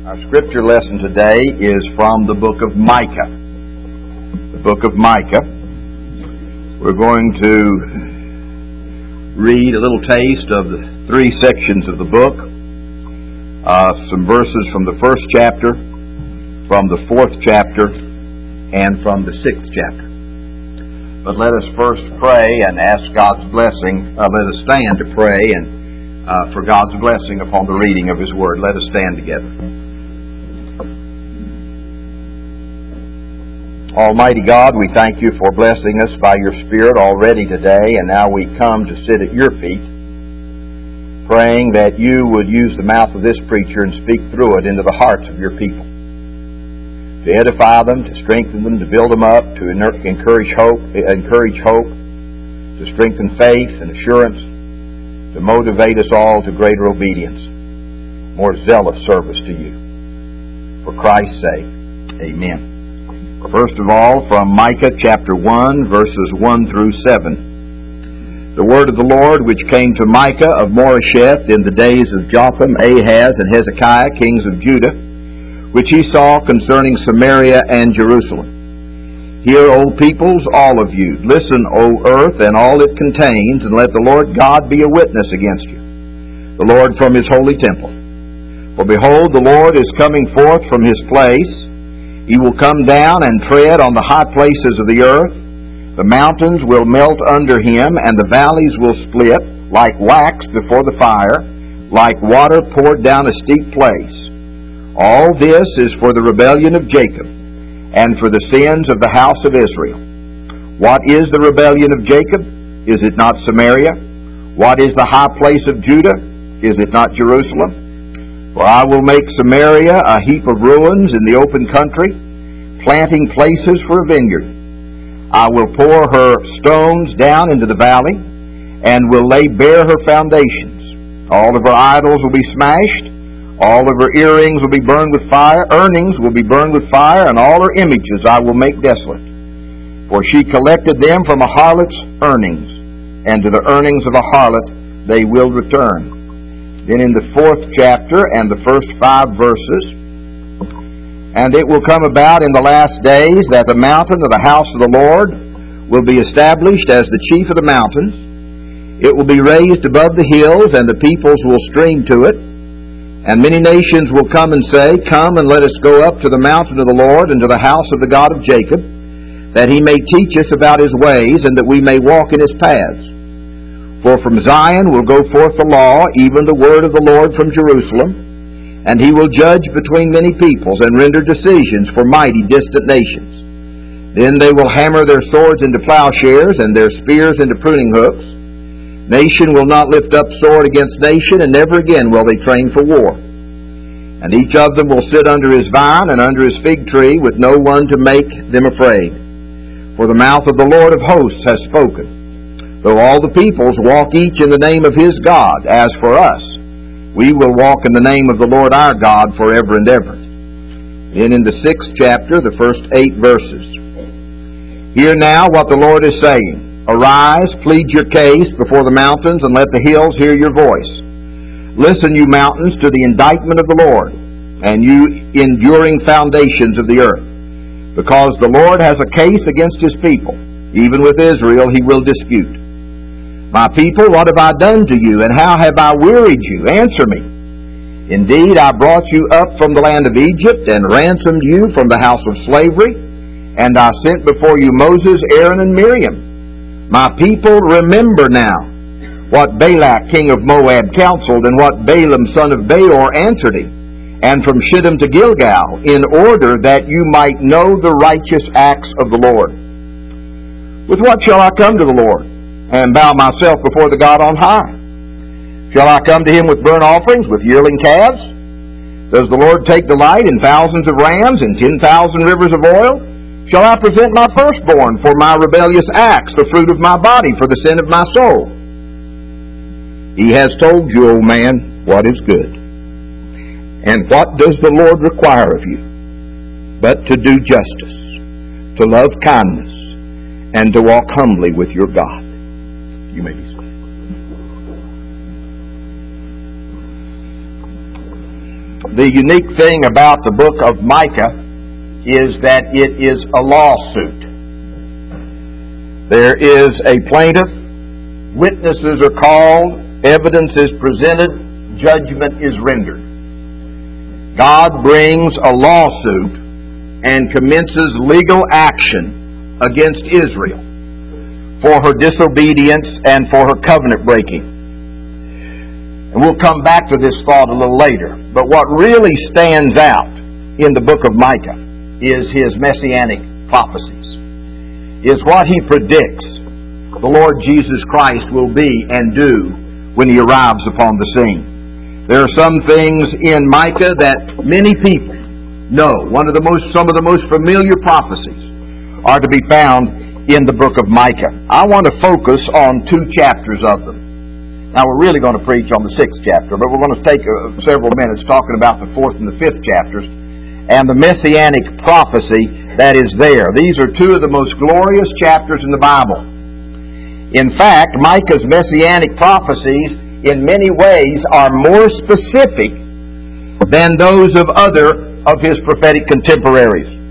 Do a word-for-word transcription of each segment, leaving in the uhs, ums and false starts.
Our scripture lesson today is from the book of Micah. The book of Micah. We're going to read a little taste of the three sections of the book. Uh, some verses from the first chapter, from the fourth chapter, and from the sixth chapter. But let us first pray and ask God's blessing. Uh, let us stand to pray and uh, for God's blessing upon the reading of His Word. Let us stand together. Almighty God, we thank You for blessing us by Your Spirit already today, and now we come to sit at Your feet, praying that You would use the mouth of this preacher and speak through it into the hearts of Your people, to edify them, to strengthen them, to build them up, to encourage hope, encourage hope, to strengthen faith and assurance, to motivate us all to greater obedience, more zealous service to You. For Christ's sake, amen. First of all, from Micah chapter one, verses one through seven. The word of the Lord which came to Micah of Moresheth in the days of Jotham, Ahaz, and Hezekiah, kings of Judah, which he saw concerning Samaria and Jerusalem. Hear, O peoples, all of you. Listen, O earth, and all it contains, and let the Lord God be a witness against you, the Lord from His holy temple. For behold, the Lord is coming forth from His place. He will come down and tread on the high places of the earth. The mountains will melt under Him, and the valleys will split like wax before the fire, like water poured down a steep place. All this is for the rebellion of Jacob, and for the sins of the house of Israel. What is the rebellion of Jacob? Is it not Samaria? What is the high place of Judah? Is it not Jerusalem? For I will make Samaria a heap of ruins in the open country, planting places for a vineyard. I will pour her stones down into the valley, and will lay bare her foundations. All of her idols will be smashed. All of her earrings will be burned with fire. Earnings will be burned with fire, and all her images I will make desolate. For she collected them from a harlot's earnings, and to the earnings of a harlot they will return. Then in the fourth chapter and the first five verses, and it will come about in the last days that the mountain of the house of the Lord will be established as the chief of the mountains. It will be raised above the hills, and the peoples will stream to it. And many nations will come and say, Come and let us go up to the mountain of the Lord and to the house of the God of Jacob, that He may teach us about His ways, and that we may walk in His paths. For from Zion will go forth the law, even the word of the Lord from Jerusalem, and He will judge between many peoples, and render decisions for mighty distant nations. Then they will hammer their swords into plowshares, and their spears into pruning hooks. Nation will not lift up sword against nation, and never again will they train for war. And each of them will sit under his vine and under his fig tree, with no one to make them afraid. For the mouth of the Lord of hosts has spoken. Though all the peoples walk each in the name of his God, as for us, we will walk in the name of the Lord our God forever and ever. Then in the sixth chapter, the first eight verses. Hear now what the Lord is saying. Arise, plead your case before the mountains, and let the hills hear your voice. Listen, you mountains, to the indictment of the Lord, and you enduring foundations of the earth. Because the Lord has a case against His people, even with Israel He will dispute. My people, what have I done to you, and how have I wearied you? Answer me. Indeed, I brought you up from the land of Egypt, and ransomed you from the house of slavery, and I sent before you Moses, Aaron, and Miriam. My people, remember now what Balak king of Moab counseled, and what Balaam son of Beor answered him, and from Shittim to Gilgal, in order that you might know the righteous acts of the Lord. With what shall I come to the Lord, and bow myself before the God on high? Shall I come to Him with burnt offerings, with yearling calves? Does the Lord take delight in thousands of rams and ten thousand rivers of oil? Shall I present my firstborn for my rebellious acts, the fruit of my body for the sin of my soul? He has told you, O man, what is good. And what does the Lord require of you? But to do justice, to love kindness, and to walk humbly with your God. You may be seated. The unique thing about the book of Micah is that it is a lawsuit. There is a plaintiff, witnesses are called, evidence is presented, judgment is rendered. God brings a lawsuit and commences legal action against Israel for her disobedience and for her covenant breaking. And we'll come back to this thought a little later. But what really stands out in the book of Micah is his messianic prophecies, is what he predicts the Lord Jesus Christ will be and do when he arrives upon the scene. There are some things in Micah that many people know. One of the most, some of the most familiar prophecies are to be found in the book of Micah. I want to focus on two chapters of them. Now, we're really going to preach on the sixth chapter, but we're going to take uh, several minutes talking about the fourth and the fifth chapters and the messianic prophecy that is there. These are two of the most glorious chapters in the Bible. In fact, Micah's messianic prophecies in many ways are more specific than those of other of his prophetic contemporaries.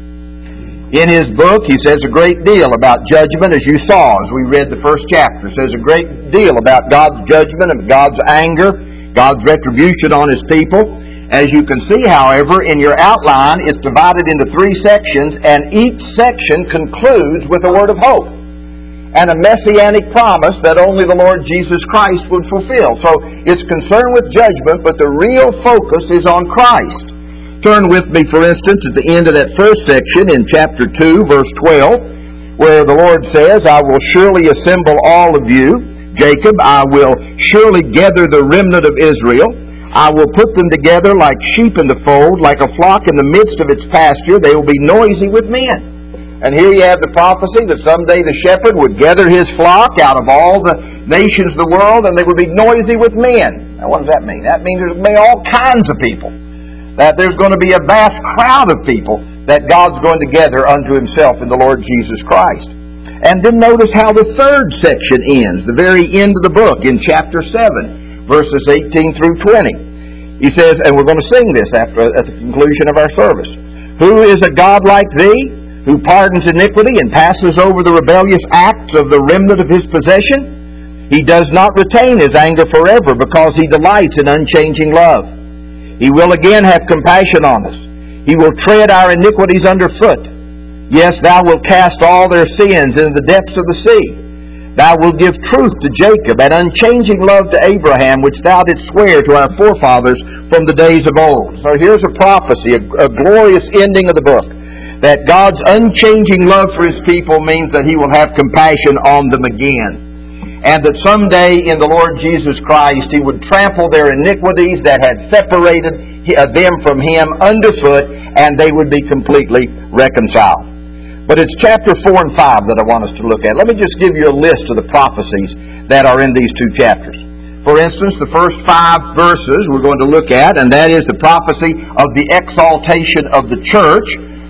In his book, he says a great deal about judgment, as you saw as we read the first chapter. He says a great deal about God's judgment and God's anger, God's retribution on his people. As you can see, however, in your outline, it's divided into three sections, and each section concludes with a word of hope and a messianic promise that only the Lord Jesus Christ would fulfill. So it's concerned with judgment, but the real focus is on Christ. Turn with me, for instance, at the end of that first section in chapter two, verse twelve, where the Lord says, I will surely assemble all of you, Jacob. I will surely gather the remnant of Israel. I will put them together like sheep in the fold, like a flock in the midst of its pasture. They will be noisy with men. And here you have the prophecy that someday the shepherd would gather his flock out of all the nations of the world, and they would be noisy with men. Now, what does that mean? That means there's going to be all kinds of people. That there's going to be a vast crowd of people that God's going to gather unto himself in the Lord Jesus Christ. And then notice how the third section ends, the very end of the book in chapter seven, verses eighteen through twenty. He says, and we're going to sing this after at the conclusion of our service. Who is a God like thee, who pardons iniquity and passes over the rebellious acts of the remnant of his possession? He does not retain his anger forever, because he delights in unchanging love. He will again have compassion on us. He will tread our iniquities underfoot. Yes, thou wilt cast all their sins into the depths of the sea. Thou wilt give truth to Jacob and unchanging love to Abraham, which thou didst swear to our forefathers from the days of old. So here's a prophecy, a, a glorious ending of the book, that God's unchanging love for his people means that he will have compassion on them again. And that someday in the Lord Jesus Christ he would trample their iniquities that had separated them from him underfoot, and they would be completely reconciled. But it's chapter four and five that I want us to look at. Let me just give you a list of the prophecies that are in these two chapters. For instance, the first five verses we're going to look at, and that is the prophecy of the exaltation of the church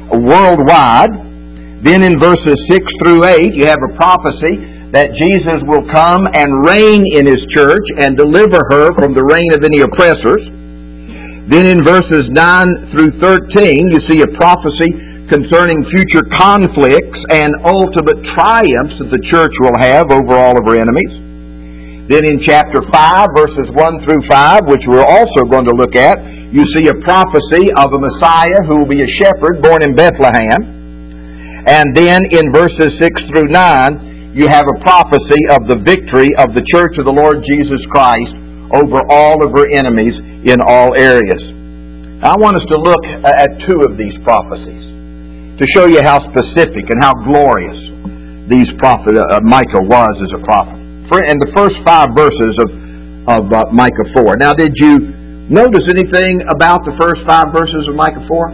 worldwide. Then in verses six through eight, you have a prophecy that Jesus will come and reign in his church and deliver her from the reign of any oppressors. Then in verses nine through thirteen, you see a prophecy concerning future conflicts and ultimate triumphs that the church will have over all of her enemies. Then in chapter five, verses one through five, which we're also going to look at, you see a prophecy of a Messiah who will be a shepherd born in Bethlehem. And then in verses six through nine, you have a prophecy of the victory of the church of the Lord Jesus Christ over all of her enemies in all areas. I want us to look at two of these prophecies to show you how specific and how glorious these prophet, uh, Micah was as a prophet. For, in the first five verses of, of uh, Micah four. Now, did you notice anything about the first five verses of Micah four?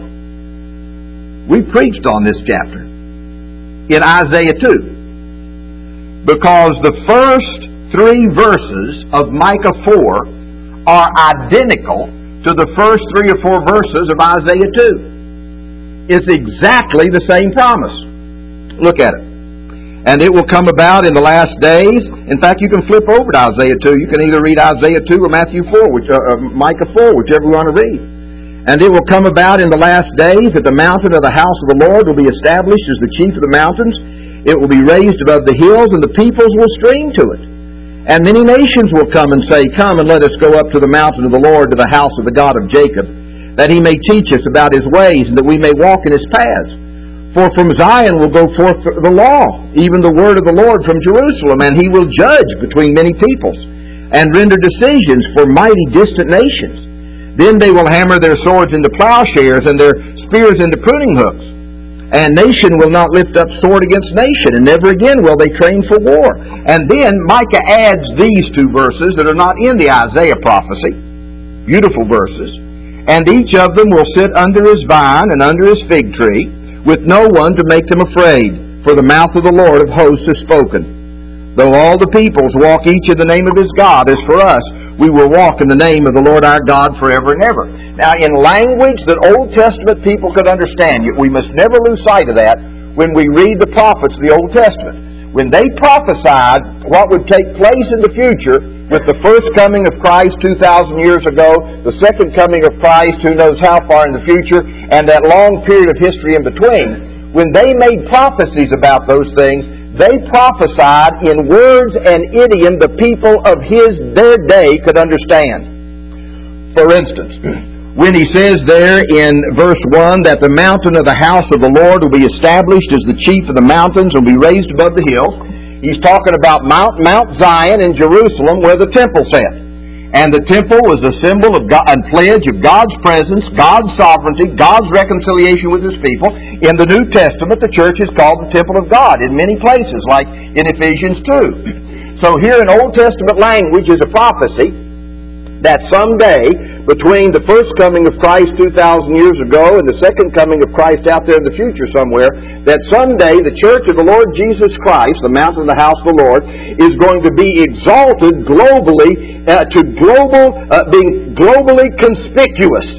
We preached on this chapter in Isaiah two. Because the first three verses of Micah four are identical to the first three or four verses of Isaiah two. It's exactly the same promise. Look at it. And it will come about in the last days. In fact, you can flip over to Isaiah two. You can either read Isaiah two or Matthew four, which, uh, uh, Micah four, whichever you want to read. And it will come about in the last days that the mountain of the house of the Lord will be established as the chief of the mountains. It will be raised above the hills, and the peoples will stream to it. And many nations will come and say, Come and let us go up to the mountain of the Lord, to the house of the God of Jacob, that He may teach us about His ways, and that we may walk in His paths. For from Zion will go forth the law, even the word of the Lord from Jerusalem, and He will judge between many peoples, and render decisions for mighty distant nations. Then they will hammer their swords into plowshares and their spears into pruning hooks. And nation will not lift up sword against nation, and never again will they train for war. And then Micah adds these two verses that are not in the Isaiah prophecy. Beautiful verses. And each of them will sit under his vine and under his fig tree, with no one to make them afraid, for the mouth of the Lord of hosts has spoken. Though all the peoples walk each in the name of his God, as for us, we will walk in the name of the Lord our God forever and ever. Now, in language that Old Testament people could understand, we must never lose sight of that when we read the prophets of the Old Testament. When they prophesied what would take place in the future with the first coming of Christ two thousand years ago, the second coming of Christ who knows how far in the future, and that long period of history in between, when they made prophecies about those things, they prophesied in words and idiom the people of his their day could understand. For instance, when he says there in verse one that the mountain of the house of the Lord will be established as the chief of the mountains and will be raised above the hills, he's talking about Mount, Mount Zion in Jerusalem where the temple sat. And the temple was a symbol of God, and pledge of God's presence, God's sovereignty, God's reconciliation with His people. In the New Testament, the church is called the temple of God in many places, like in Ephesians two. So here in Old Testament language is a prophecy that someday, between the first coming of Christ two thousand years ago and the second coming of Christ out there in the future somewhere, that someday the church of the Lord Jesus Christ, the mountain of the house of the Lord, is going to be exalted globally uh, to global, uh, being globally conspicuous.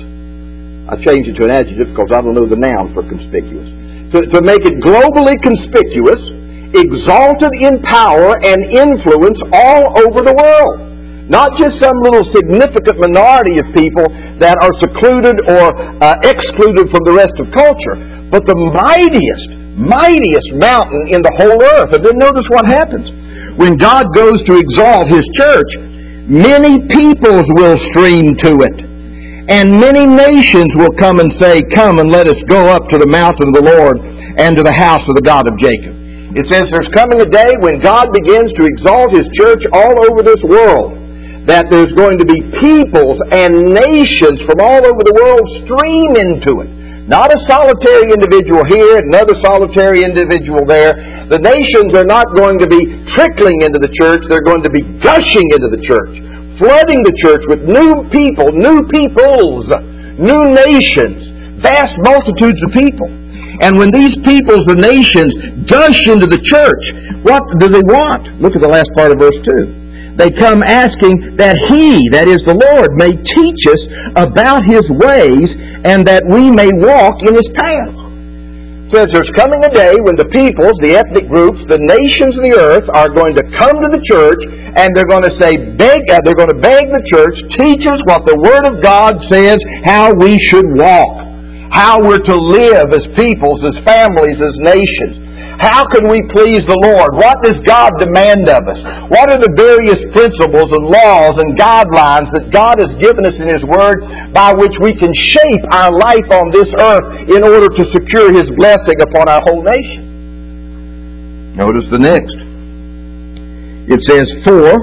I changed it to an adjective because I don't know the noun for conspicuous. To, to make it globally conspicuous, exalted in power and influence all over the world. Not just some little significant minority of people that are secluded or uh, excluded from the rest of culture, but the mightiest, mightiest mountain in the whole earth. And then notice what happens. When God goes to exalt His church, many peoples will stream to it. And many nations will come and say, Come and let us go up to the mountain of the Lord and to the house of the God of Jacob. It says there's coming a day when God begins to exalt His church all over this world, that there's going to be peoples and nations from all over the world stream into it. Not a solitary individual here, another solitary individual there. The nations are not going to be trickling into the church. They're going to be gushing into the church, flooding the church with new people, new peoples, new nations, vast multitudes of people. And when these peoples and nations gush into the church, what do they want? Look at the last part of verse two. They come asking that He, that is the Lord, may teach us about His ways and that we may walk in His paths. It says there's coming a day when the peoples, the ethnic groups, the nations of the earth are going to come to the church and they're going to say, beg, uh, they're going to beg the church, teach us what the Word of God says, how we should walk, how we're to live as peoples, as families, as nations. How can we please the Lord? What does God demand of us? What are the various principles and laws and guidelines that God has given us in His Word by which we can shape our life on this earth in order to secure His blessing upon our whole nation? Notice the next. It says, for,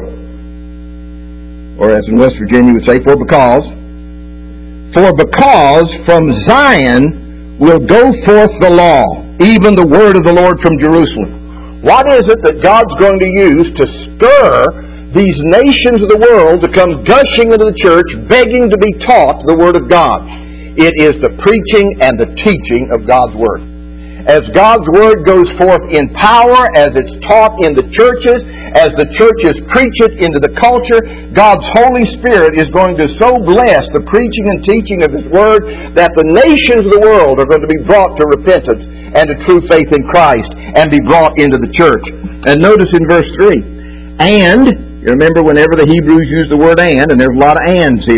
or as in West Virginia would say, for because, for because from Zion will go forth the law, even the word of the Lord from Jerusalem. What is it that God's going to use to stir these nations of the world to come gushing into the church, begging to be taught the Word of God? It is the preaching and the teaching of God's Word. As God's Word goes forth in power, as it's taught in the churches, as the churches preach it into the culture, God's Holy Spirit is going to so bless the preaching and teaching of His Word that the nations of the world are going to be brought to repentance and to true faith in Christ and be brought into the church. And notice in verse three, and, you remember whenever the Hebrews use the word and, and there's a lot of ands here,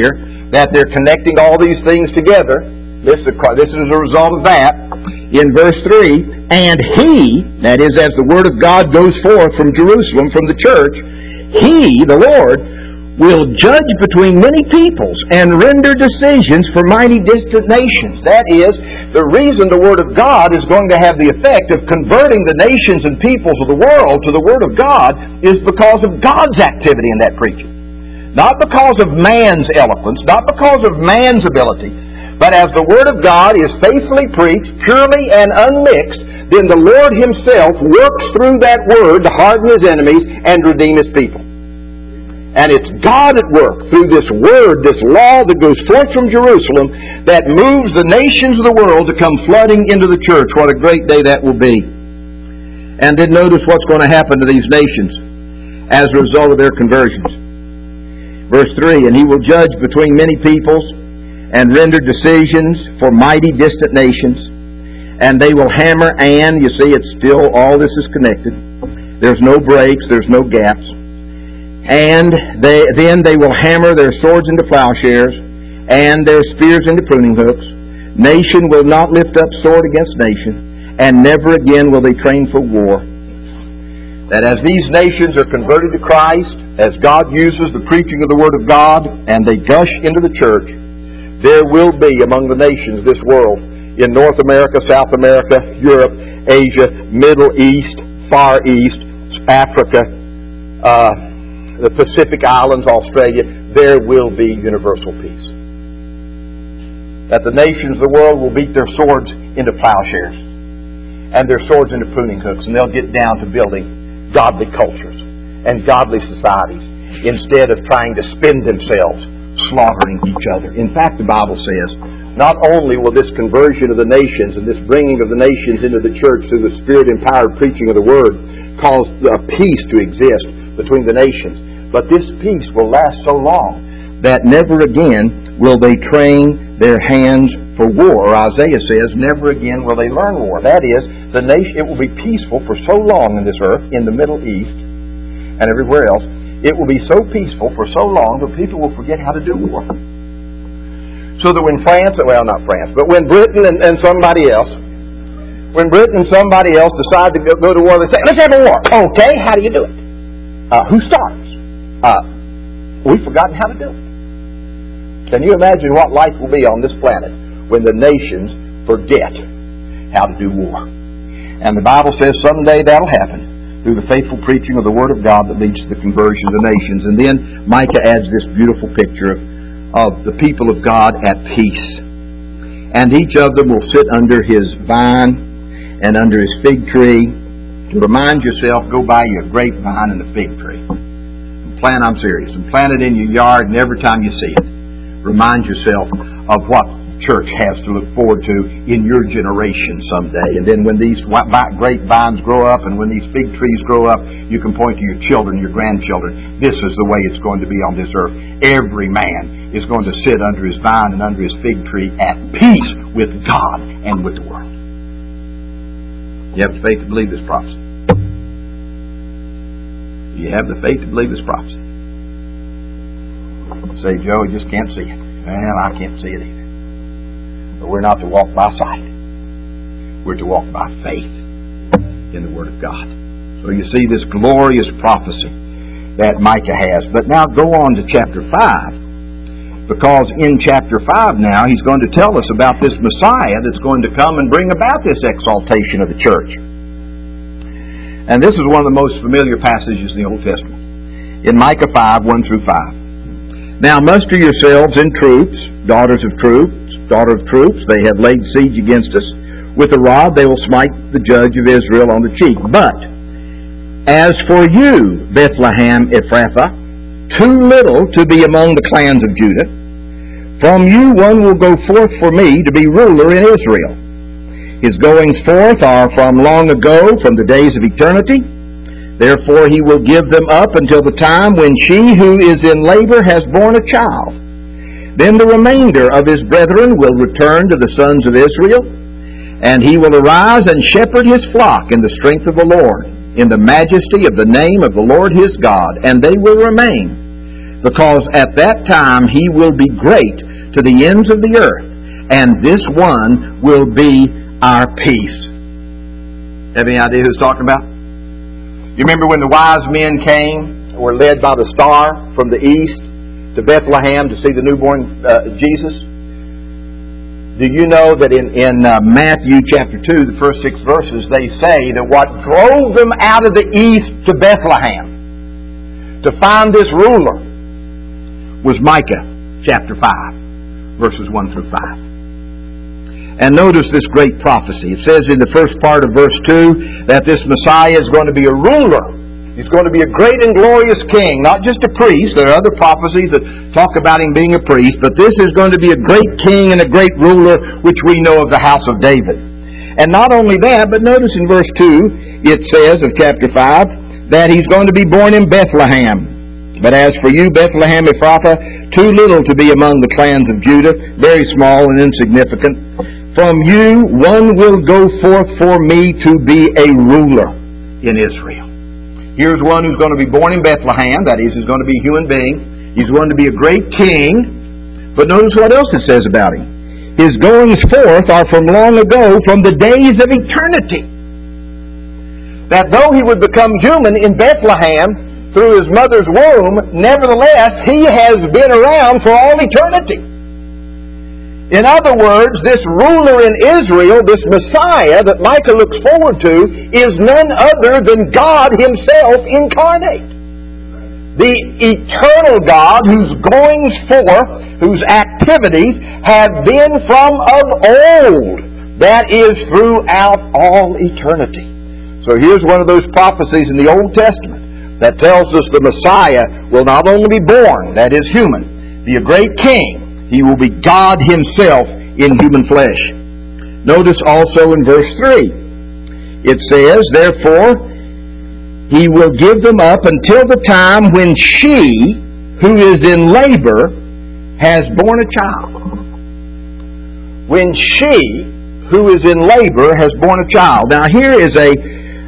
that they're connecting all these things together. This is, a, this is a result of that. In verse three, and He, that is, as the Word of God goes forth from Jerusalem, from the church, He, the Lord, will judge between many peoples and render decisions for mighty distant nations. That is, the reason the Word of God is going to have the effect of converting the nations and peoples of the world to the Word of God is because of God's activity in that preaching. Not because of man's eloquence, not because of man's ability, but as the Word of God is faithfully preached, purely and unmixed, then the Lord Himself works through that Word to harden His enemies and redeem His people. And it's God at work through this Word, this law that goes forth from Jerusalem, that moves the nations of the world to come flooding into the church. What a great day that will be. And then notice what's going to happen to these nations as a result of their conversions. Verse three, and He will judge between many peoples and render decisions for mighty distant nations. And they will hammer, and, you see, it's still, all this is connected. There's no breaks, there's no gaps. And they, then they will hammer their swords into plowshares and their spears into pruning hooks. Nation will not lift up sword against nation, and never again will they train for war. That as these nations are converted to Christ, as God uses the preaching of the Word of God, and they gush into the church, there will be among the nations of this world, in North America, South America, Europe, Asia, Middle East, Far East, Africa, uh, the Pacific Islands, Australia, there will be universal peace. That the nations of the world will beat their swords into plowshares and their swords into pruning hooks, and they'll get down to building godly cultures and godly societies instead of trying to spend themselves slaughtering each other. In fact, the Bible says, not only will this conversion of the nations and this bringing of the nations into the church through the Spirit-empowered preaching of the Word cause a peace to exist between the nations, but this peace will last so long that never again will they train their hands for war. Or Isaiah says, never again will they learn war. That is, the nation, it will be peaceful for so long in this earth, in the Middle East and everywhere else. It will be so peaceful for so long that people will forget how to do war. So that when France, well, not France, but when Britain and, and somebody else, when Britain and somebody else decide to go, go to war, they say, let's have a war. Okay, how do you do it? Uh, who starts? Uh, we've forgotten how to do it. Can you imagine what life will be on this planet when the nations forget how to do war? And the Bible says someday that'll happen through the faithful preaching of the Word of God that leads to the conversion of the nations. And then Micah adds this beautiful picture of, of the people of God at peace. And each of them will sit under his vine and under his fig tree. To remind yourself, go buy you a grapevine and a fig tree. Plant, I'm serious, and plant it in your yard, and every time you see it, remind yourself of what church has to look forward to in your generation someday. And then when these grapevines grow up and when these fig trees grow up, you can point to your children, your grandchildren. This is the way it's going to be on this earth. Every man is going to sit under his vine and under his fig tree at peace with God and with the world. You have the faith to believe this prophecy. You have the faith to believe this prophecy. Say, Joe, I just can't see it. Well, I can't see it either. But we're not to walk by sight. We're to walk by faith in the Word of God. So you see this glorious prophecy that Micah has. But now go on to chapter five. Because in chapter five now, he's going to tell us about this Messiah that's going to come and bring about this exaltation of the church. And this is one of the most familiar passages in the Old Testament. In Micah five, one through five. Now muster yourselves in troops, daughters of troops, daughter of troops. They have laid siege against us. With a rod they will smite the judge of Israel on the cheek. But as for you, Bethlehem Ephrathah, too little to be among the clans of Judah, from you one will go forth for me to be ruler in Israel. His goings forth are from long ago, from the days of eternity. Therefore he will give them up until the time when she who is in labor has borne a child. Then the remainder of his brethren will return to the sons of Israel, and he will arise and shepherd his flock in the strength of the Lord, in the majesty of the name of the Lord his God, and they will remain. because at that time he will be great to the ends of the earth, and this one will be our peace. Have any idea who he's talking about? You remember when the wise men came, were led by the star from the east to Bethlehem to see the newborn uh, Jesus? Do you know that in, in uh, Matthew chapter two, the first six verses, they say that what drove them out of the east to Bethlehem to find this ruler was Micah chapter five, verses one through five. And notice this great prophecy. It says in the first part of verse two that this Messiah is going to be a ruler. He's going to be a great and glorious king, not just a priest. There are other prophecies that talk about him being a priest, but this is going to be a great king and a great ruler, which we know of the house of David. And not only that, but notice in verse two, it says of chapter five, that he's going to be born in Bethlehem. But as for you, Bethlehem Ephrathah, too little to be among the clans of Judah, very small and insignificant. From you one will go forth for me to be a ruler in Israel. Here's one who's going to be born in Bethlehem. That is, he's going to be a human being. He's going to be a great king. But notice what else it says about him. His goings forth are from long ago, from the days of eternity. That though he would become human in Bethlehem through his mother's womb, nevertheless, he has been around for all eternity. In other words, this ruler in Israel, this Messiah that Micah looks forward to, is none other than God Himself incarnate. The eternal God whose goings forth, whose activities have been from of old. That is throughout all eternity. So here's one of those prophecies in the Old Testament that tells us the Messiah will not only be born, that is human, be a great king. He will be God Himself in human flesh. Notice also in verse three, it says, therefore, He will give them up until the time when she, who is in labor, has borne a child. When she, who is in labor, has borne a child. Now here is a,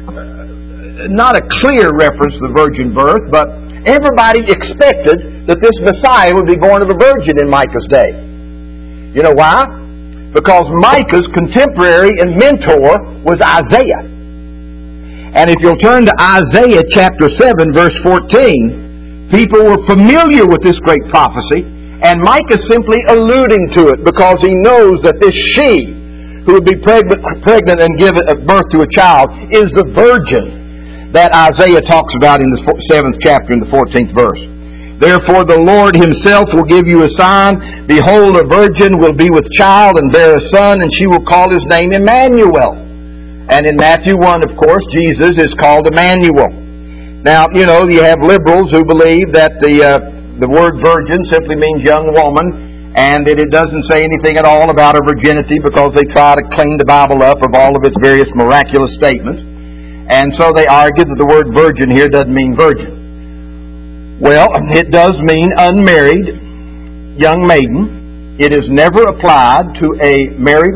not a clear reference to the virgin birth, but everybody expected that this Messiah would be born of a virgin in Micah's day. You know why? Because Micah's contemporary and mentor was Isaiah. And if you'll turn to Isaiah chapter seven, verse fourteen, people were familiar with this great prophecy, and Micah simply alluding to it because he knows that this she who would be pregnant, pregnant and give birth to a child is the virgin that Isaiah talks about in the seventh chapter in the fourteenth verse. Therefore the Lord Himself will give you a sign. Behold, a virgin will be with child and bear a son, and she will call His name Emmanuel. And in Matthew one, of course, Jesus is called Emmanuel. Now, you know, you have liberals who believe that the, uh, the word virgin simply means young woman, and that it doesn't say anything at all about her virginity because they try to clean the Bible up of all of its various miraculous statements. And so they argue that the word virgin here doesn't mean virgin. Well, it does mean unmarried young maiden. It is never applied to a married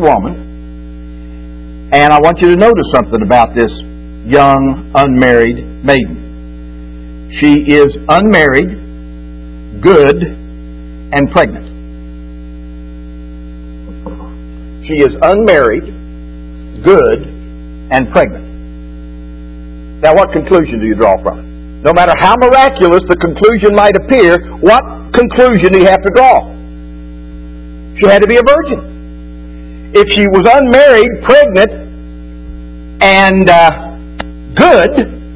woman. And I want you to notice something about this young unmarried maiden. She is unmarried, good, and pregnant. She is unmarried, good, and pregnant. Now, what conclusion do you draw from it? No matter how miraculous the conclusion might appear, what conclusion do you have to draw? She had to be a virgin. If she was unmarried, pregnant, and uh, good,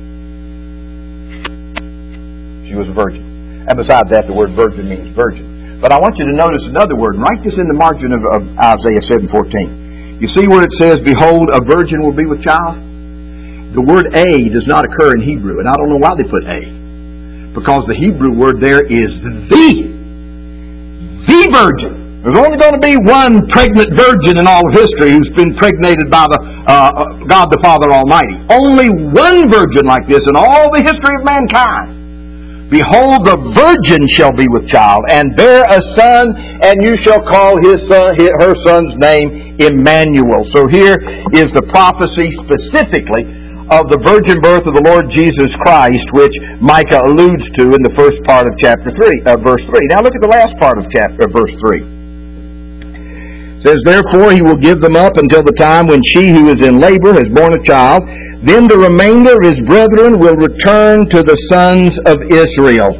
she was a virgin. And besides that, the word virgin means virgin. But I want you to notice another word. Write this in the margin of, of Isaiah seven fourteen. You see where it says, behold, a virgin will be with child? The word a does not occur in Hebrew, and I don't know why they put a. Because the Hebrew word there is the. The virgin. There's only going to be one pregnant virgin in all of history who's been pregnated by the uh, God the Father Almighty. Only one virgin like this in all the history of mankind. Behold, the virgin shall be with child, and bear a son, and you shall call his son, her son's name Emmanuel. So here is the prophecy specifically of the virgin birth of the Lord Jesus Christ, which Micah alludes to in the first part of chapter three, uh, verse three. Now look at the last part of chapter, uh, verse three. It says, "Therefore he will give them up until the time when she who is in labor has borne a child. Then the remainder of his brethren will return to the sons of Israel."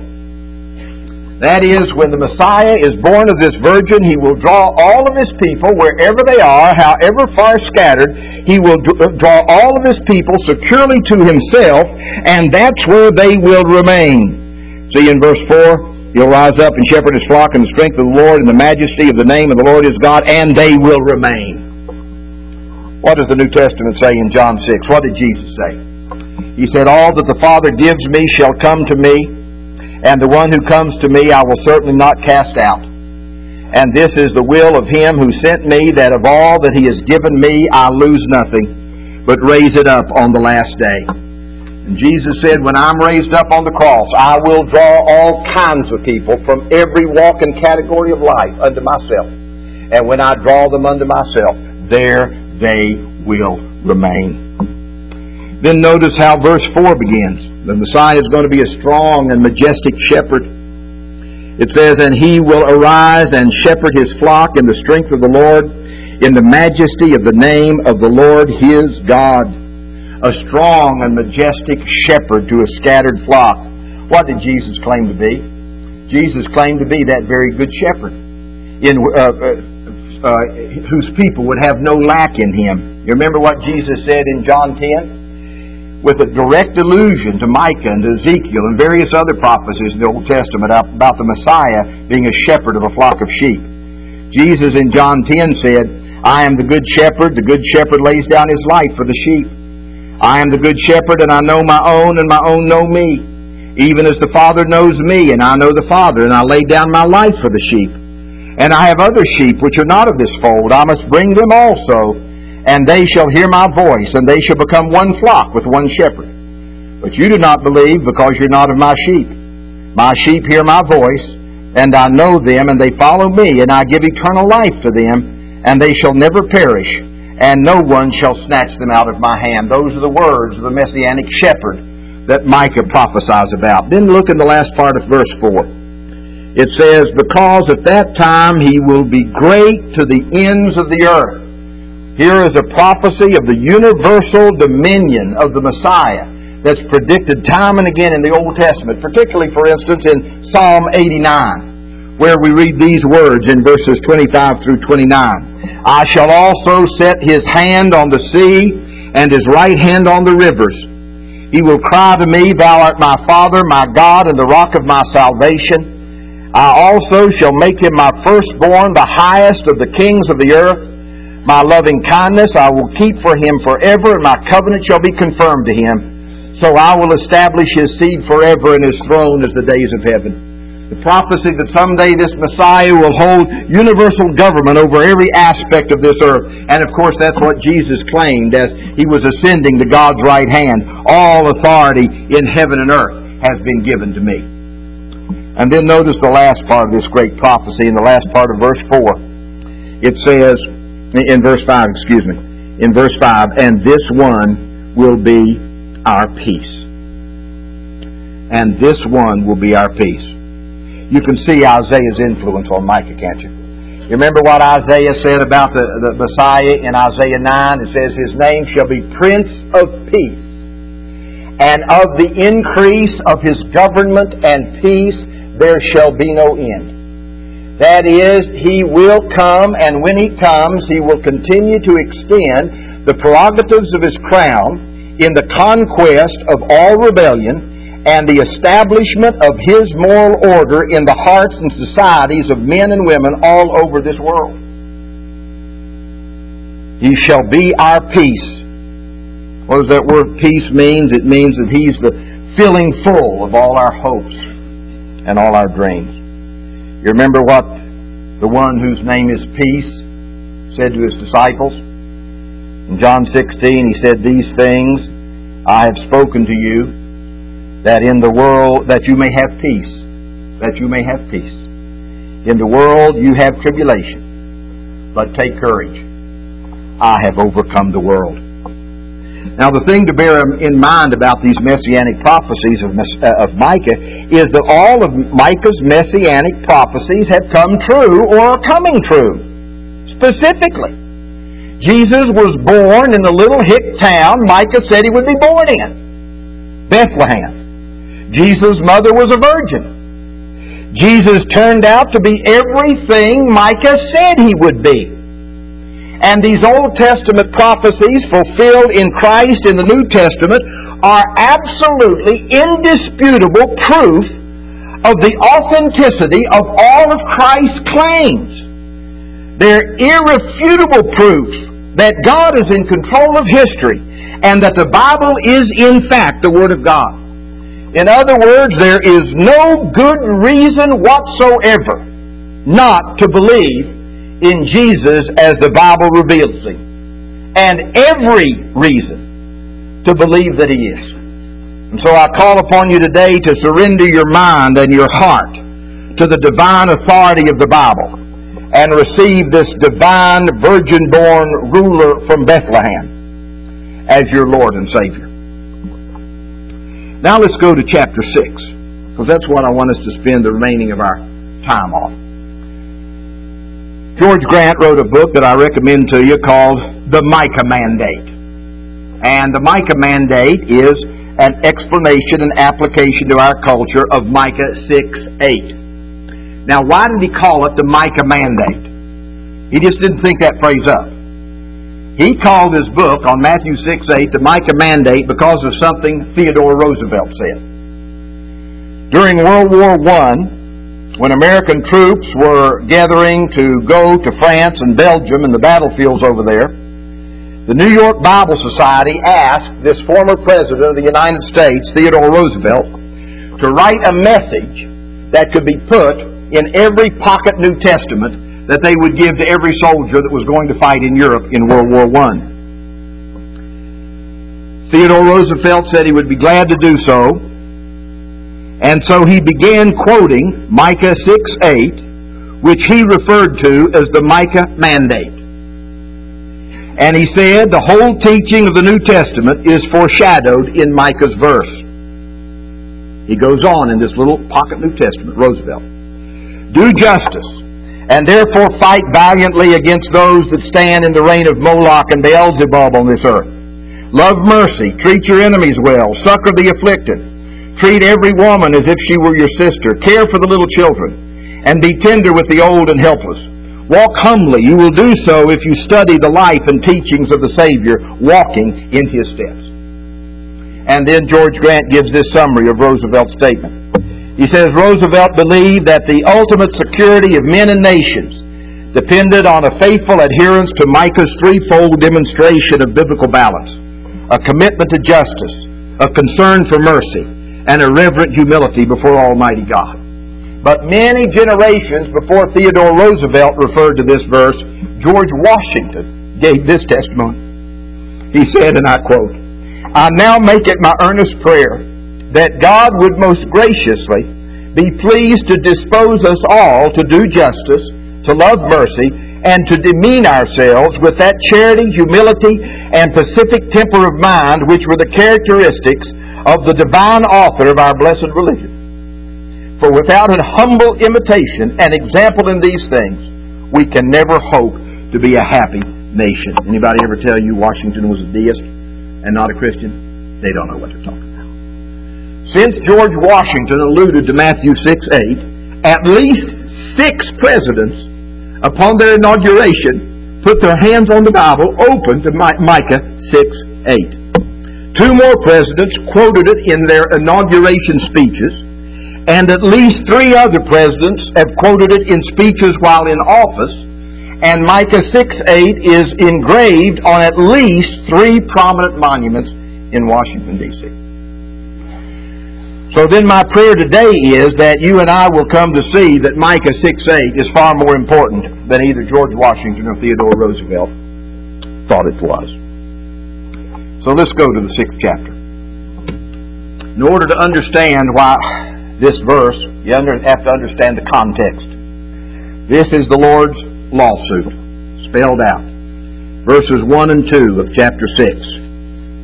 That is, when the Messiah is born of this virgin, he will draw all of his people, wherever they are, however far scattered, he will draw all of his people securely to himself, and that's where they will remain. See in verse four, "He'll rise up and shepherd his flock in the strength of the Lord, in the majesty of the name of the Lord his God, and they will remain." What does the New Testament say in John six? What did Jesus say? He said, "All that the Father gives me shall come to me, and the one who comes to me I will certainly not cast out. And this is the will of him who sent me, that of all that he has given me I lose nothing, but raise it up on the last day." And Jesus said, when I'm raised up on the cross, I will draw all kinds of people from every walk and category of life unto myself. And when I draw them unto myself, there they will remain. Then notice how verse four begins. The Messiah is going to be a strong and majestic shepherd. It says, "And he will arise and shepherd his flock in the strength of the Lord, in the majesty of the name of the Lord his God." A strong and majestic shepherd to a scattered flock. What did Jesus claim to be? Jesus claimed to be that very good shepherd, in uh, uh, uh, whose people would have no lack in him. You remember what Jesus said in John ten? With a direct allusion to Micah and to Ezekiel and various other prophecies in the Old Testament about the Messiah being a shepherd of a flock of sheep. Jesus in John ten said, "I am the good shepherd. The good shepherd lays down his life for the sheep. I am the good shepherd, and I know my own, and my own know me. Even as the Father knows me, and I know the Father, and I lay down my life for the sheep. And I have other sheep which are not of this fold. I must bring them also, and they shall hear my voice, and they shall become one flock with one shepherd. But you do not believe, because you're not of my sheep. My sheep hear my voice, and I know them, and they follow me, and I give eternal life to them, and they shall never perish, and no one shall snatch them out of my hand." Those are the words of the Messianic shepherd that Micah prophesies about. Then look in the last part of verse four. It says, "Because at that time he will be great to the ends of the earth." Here is a prophecy of the universal dominion of the Messiah that's predicted time and again in the Old Testament, particularly, for instance, in Psalm eighty-nine, where we read these words in verses twenty-five through twenty-nine. "I shall also set his hand on the sea, and his right hand on the rivers. He will cry to me, Thou art my Father, my God, and the rock of my salvation. I also shall make him my firstborn, the highest of the kings of the earth. My loving kindness I will keep for him forever, and my covenant shall be confirmed to him. So I will establish his seed forever, and his throne as the days of heaven." The prophecy that someday this Messiah will hold universal government over every aspect of this earth. And of course that's what Jesus claimed as he was ascending to God's right hand. "All authority in heaven and earth has been given to me." And then notice the last part of this great prophecy, in the last part of verse four. It says, in verse five, excuse me, in verse five, "And this one will be our peace." And this one will be our peace. You can see Isaiah's influence on Micah, can't you? You remember what Isaiah said about the, the Messiah in Isaiah nine? It says, "His name shall be Prince of Peace, and of the increase of his government and peace there shall be no end." That is, he will come, and when he comes, he will continue to extend the prerogatives of his crown in the conquest of all rebellion and the establishment of his moral order in the hearts and societies of men and women all over this world. He shall be our peace. What does that word peace mean? It means that he's the filling full of all our hopes and all our dreams. You remember what the one whose name is Peace said to his disciples? In John sixteen, he said, "These things I have spoken to you, that in the world, that you may have peace, that you may have peace. In the world you have tribulation, but take courage. I have overcome the world." Now, the thing to bear in mind about these messianic prophecies of, of Micah is that all of Micah's messianic prophecies have come true or are coming true. Specifically, Jesus was born in the little hick town Micah said he would be born in, Bethlehem. Jesus' mother was a virgin. Jesus turned out to be everything Micah said he would be. And these Old Testament prophecies fulfilled in Christ in the New Testament are absolutely indisputable proof of the authenticity of all of Christ's claims. They're irrefutable proof that God is in control of history and that the Bible is in fact the Word of God. In other words, there is no good reason whatsoever not to believe in Jesus as the Bible reveals Him, and every reason to believe that He is. And so I call upon you today to surrender your mind and your heart to the divine authority of the Bible and receive this divine virgin-born ruler from Bethlehem as your Lord and Savior. Now let's go to chapter six, because that's what I want us to spend the remaining of our time on. George Grant wrote a book that I recommend to you called The Micah Mandate. And the Micah Mandate is an explanation and application to our culture of Micah six eight. Now, why did he call it the Micah Mandate? He just didn't think that phrase up. He called his book on Matthew six eight the Micah Mandate because of something Theodore Roosevelt said. During World War One, when American troops were gathering to go to France and Belgium and the battlefields over there, the New York Bible Society asked this former President of the United States, Theodore Roosevelt, to write a message that could be put in every pocket New Testament that they would give to every soldier that was going to fight in Europe in World War One. Theodore Roosevelt said he would be glad to do so. And so he began quoting Micah six eight, which he referred to as the Micah Mandate. And he said the whole teaching of the New Testament is foreshadowed in Micah's verse. He goes on in this little pocket New Testament, Roosevelt. Do justice, and therefore fight valiantly against those that stand in the reign of Moloch and Beelzebub on this earth. Love mercy, treat your enemies well, succor the afflicted. Treat every woman as if she were your sister. Care for the little children. And be tender with the old and helpless. Walk humbly. You will do so if you study the life and teachings of the Savior, walking in His steps. And then George Grant gives this summary of Roosevelt's statement. He says, Roosevelt believed that the ultimate security of men and nations depended on a faithful adherence to Micah's threefold demonstration of biblical balance. A commitment to justice. A concern for mercy. And a reverent humility before Almighty God. But many generations before Theodore Roosevelt referred to this verse, George Washington gave this testimony. He said, and I quote, I now make it my earnest prayer that God would most graciously be pleased to dispose us all to do justice, to love mercy, and to demean ourselves with that charity, humility, and pacific temper of mind which were the characteristics of the divine author of our blessed religion. For without an humble imitation and example in these things, we can never hope to be a happy nation. Anybody ever tell you Washington was a deist and not a Christian? They don't know what they're talking about. Since George Washington alluded to Matthew six eight, at least six presidents, upon their inauguration, put their hands on the Bible open to Micah six eight. Two more presidents quoted it in their inauguration speeches, and at least three other presidents have quoted it in speeches while in office, and Micah six eight is engraved on at least three prominent monuments in Washington, D C So then my prayer today is that you and I will come to see that Micah six eight is far more important than either George Washington or Theodore Roosevelt thought it was. So let's go to the sixth chapter. In order to understand why this verse, you have to understand the context. This is the Lord's lawsuit, spelled out. Verses one and two of chapter six.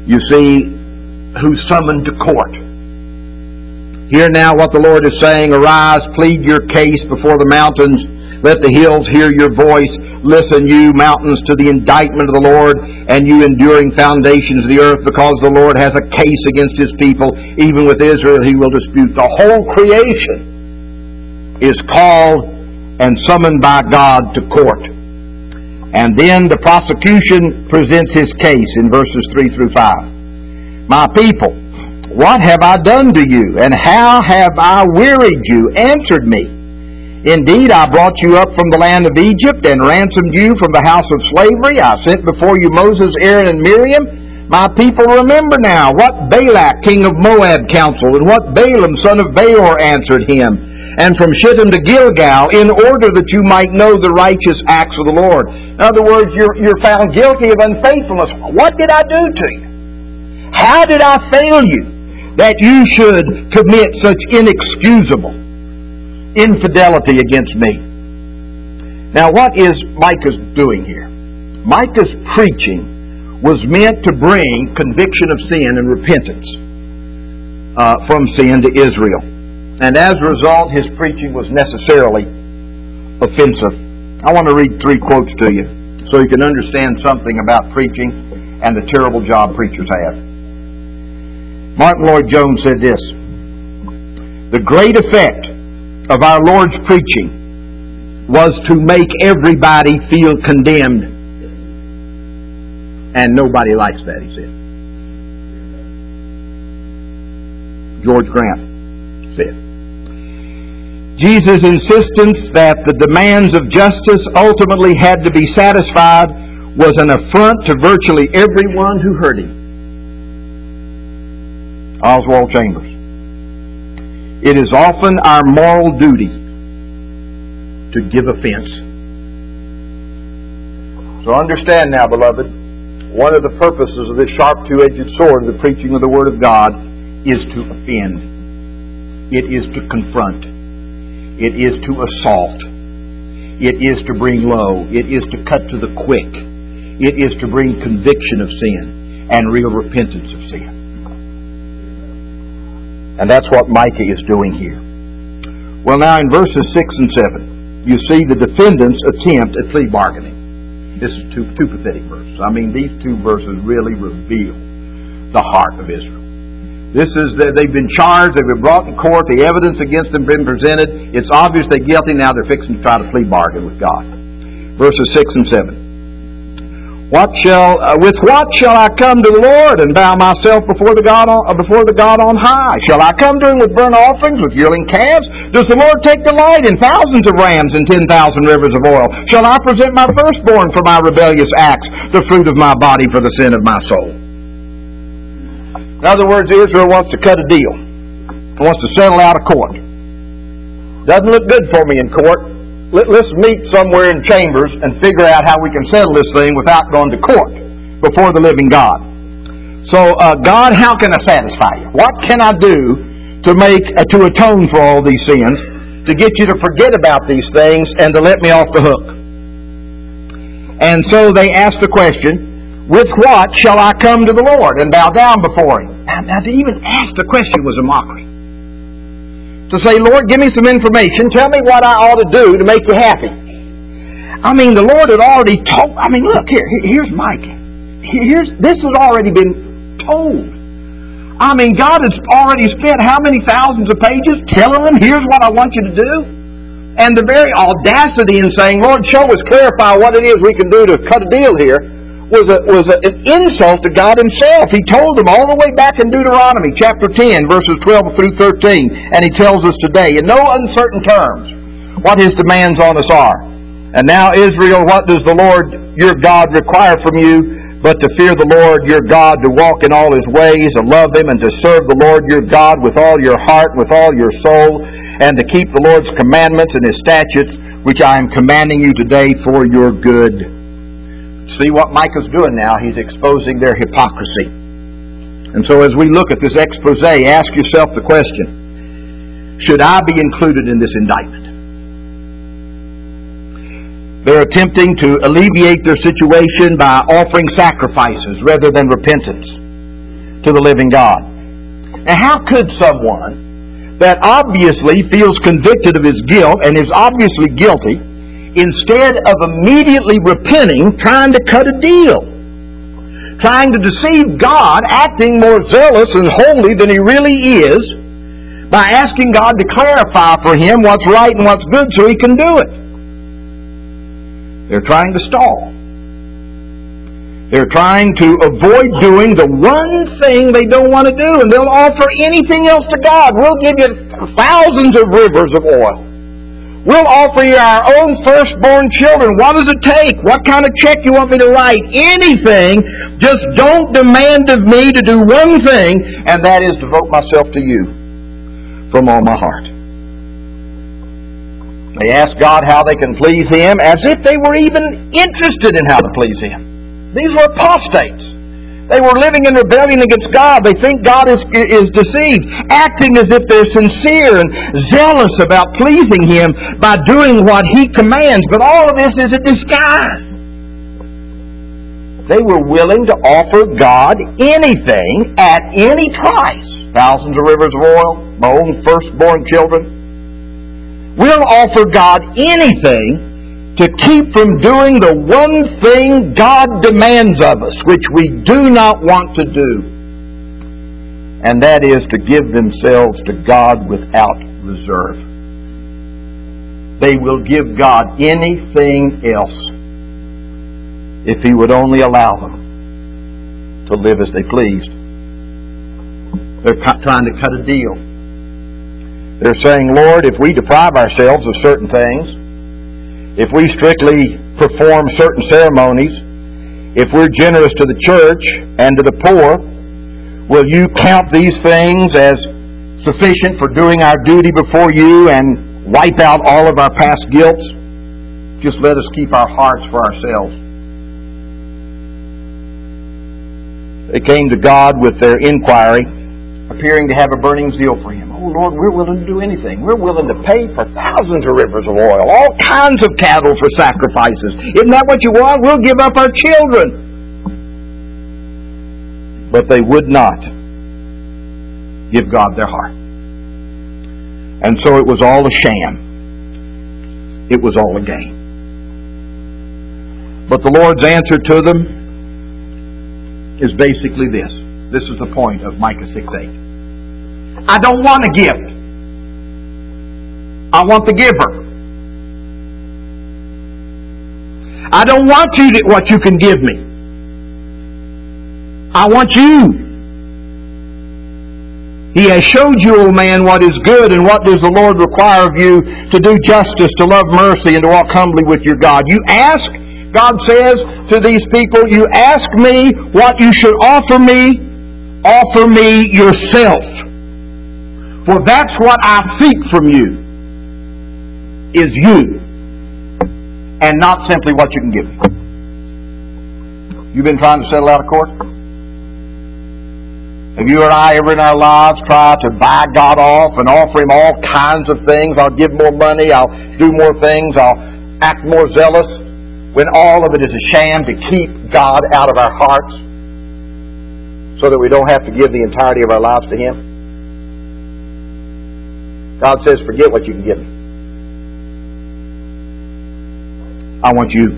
you see, who's summoned to court. Hear now what the Lord is saying. Arise, plead your case before the mountains. Let the hills hear your voice. Listen, you mountains, to the indictment of the Lord, and you enduring foundations of the earth, because the Lord has a case against His people. Even with Israel He will dispute. The whole creation is called and summoned by God to court. And then the prosecution presents his case in verses three through five. My people, what have I done to you, and how have I wearied you? Answered me. Indeed, I brought you up from the land of Egypt and ransomed you from the house of slavery. I sent before you Moses, Aaron, and Miriam. My people, remember now what Balak, king of Moab, counseled, and what Balaam, son of Beor, answered him. And from Shittim to Gilgal, in order that you might know the righteous acts of the Lord. In other words, you're, you're found guilty of unfaithfulness. What did I do to you? How did I fail you that you should commit such inexcusable infidelity against me? Now, what is Micah's doing here? Micah's preaching was meant to bring conviction of sin and repentance uh, from sin to Israel. And as a result, his preaching was necessarily offensive. I want to read three quotes to you so you can understand something about preaching and the terrible job preachers have. Martin Lloyd-Jones said this: the great effect of our Lord's preaching was to make everybody feel condemned. And nobody likes that, he said. George Grant said. Jesus' insistence that the demands of justice ultimately had to be satisfied was an affront to virtually everyone who heard him. Oswald Chambers. It is often our moral duty to give offense. So understand now, beloved, one of the purposes of this sharp two-edged sword, the preaching of the Word of God, is to offend. It is to confront. It is to assault. It is to bring low. It is to cut to the quick. It is to bring conviction of sin and real repentance of sin. And that's what Micah is doing here. Well, now in verses six and seven, you see the defendant's attempt at plea bargaining. This is two, two pathetic verses. I mean, these two verses really reveal the heart of Israel. This is that they've been charged, they've been brought in court, the evidence against them has been presented. It's obvious they're guilty. Now they're fixing to try to plea bargain with God. Verses six and seven. What shall uh, with what shall I come to the Lord and bow myself before the God on, uh, before the God on high? Shall I come to Him with burnt offerings, with yearling calves? Does the Lord take delight in thousands of rams and ten thousand rivers of oil? Shall I present my firstborn for my rebellious acts, the fruit of my body for the sin of my soul? In other words, Israel wants to cut a deal. Wants to settle out of court. Doesn't look good for me in court. Let's meet somewhere in chambers and figure out how we can settle this thing without going to court before the living God. So, uh, God, how can I satisfy you? What can I do to make uh, to atone for all these sins, to get you to forget about these things and to let me off the hook? And so they ask the question, with what shall I come to the Lord and bow down before Him? Now, now to even ask the question was a mockery. To say, Lord, give me some information. Tell me what I ought to do to make you happy. I mean, the Lord had already told. I mean, look, here, here's Micah. Here's, this has already been told. I mean, God has already spent how many thousands of pages telling them, here's what I want you to do. And the very audacity in saying, Lord, show us, clarify what it is we can do to cut a deal here, was a, was a, an insult to God Himself. He told them all the way back in Deuteronomy chapter ten, verses twelve through thirteen, and He tells us today in no uncertain terms what His demands on us are. And now, Israel, what does the Lord your God require from you but to fear the Lord your God, to walk in all His ways, to love Him, and to serve the Lord your God with all your heart, with all your soul, and to keep the Lord's commandments and His statutes, which I am commanding you today for your good. See what Micah's doing now? He's exposing their hypocrisy. And so as we look at this expose, ask yourself the question, should I be included in this indictment? They're attempting to alleviate their situation by offering sacrifices rather than repentance. to the living God. Now, how could someone that obviously feels convicted of his guilt and is obviously guilty, instead of immediately repenting, trying to cut a deal, trying to deceive God, acting more zealous and holy than he really is, by asking God to clarify for him what's right and what's good so he can do it? They're trying to stall. They're trying to avoid doing the one thing they don't want to do, and they'll offer anything else to God. We'll give you thousands of rivers of oil. We'll offer you our own firstborn children. What does it take? What kind of check you want me to write? Anything. Just don't demand of me to do one thing, and that is devote myself to you from all my heart. They ask God how they can please Him as if they were even interested in how to please Him. These were apostates. They were living in rebellion against God. They think God is, is deceived, acting as if they're sincere and zealous about pleasing Him by doing what He commands. But all of this is a disguise. They were willing to offer God anything at any price. Thousands of rivers of oil, my own firstborn children. We'll offer God anything to keep from doing the one thing God demands of us, which we do not want to do. And that is to give themselves to God without reserve. They will give God anything else if He would only allow them to live as they pleased. They're trying to cut a deal. They're saying, Lord, if we deprive ourselves of certain things, if we strictly perform certain ceremonies, if we're generous to the church and to the poor, will you count these things as sufficient for doing our duty before you and wipe out all of our past guilts? Just let us keep our hearts for ourselves. They came to God with their inquiry, appearing to have a burning zeal for Him. Oh, Lord, we're willing to do anything. We're willing to pay for thousands of rivers of oil, all kinds of cattle for sacrifices. Isn't that what you want? We'll give up our children. But they would not give God their heart. And so it was all a sham. It was all a game. But the Lord's answer to them is basically this. This is the point of Micah six eight. I don't want a gift. I want the giver. I don't want you to, what you can give me. I want you. He has showed you, O man, what is good, and what does the Lord require of you? To do justice, to love mercy, and to walk humbly with your God. You ask, God says to these people, you ask me what you should offer me. Offer me yourself. For that's what I seek from you, is you, and not simply what you can give me. You've been trying to settle out of court? Have you and I ever in our lives tried to buy God off and offer Him all kinds of things? I'll give more money, I'll do more things, I'll act more zealous, when all of it is a sham to keep God out of our hearts, so that we don't have to give the entirety of our lives to Him? God says, forget what you can give me. I want you.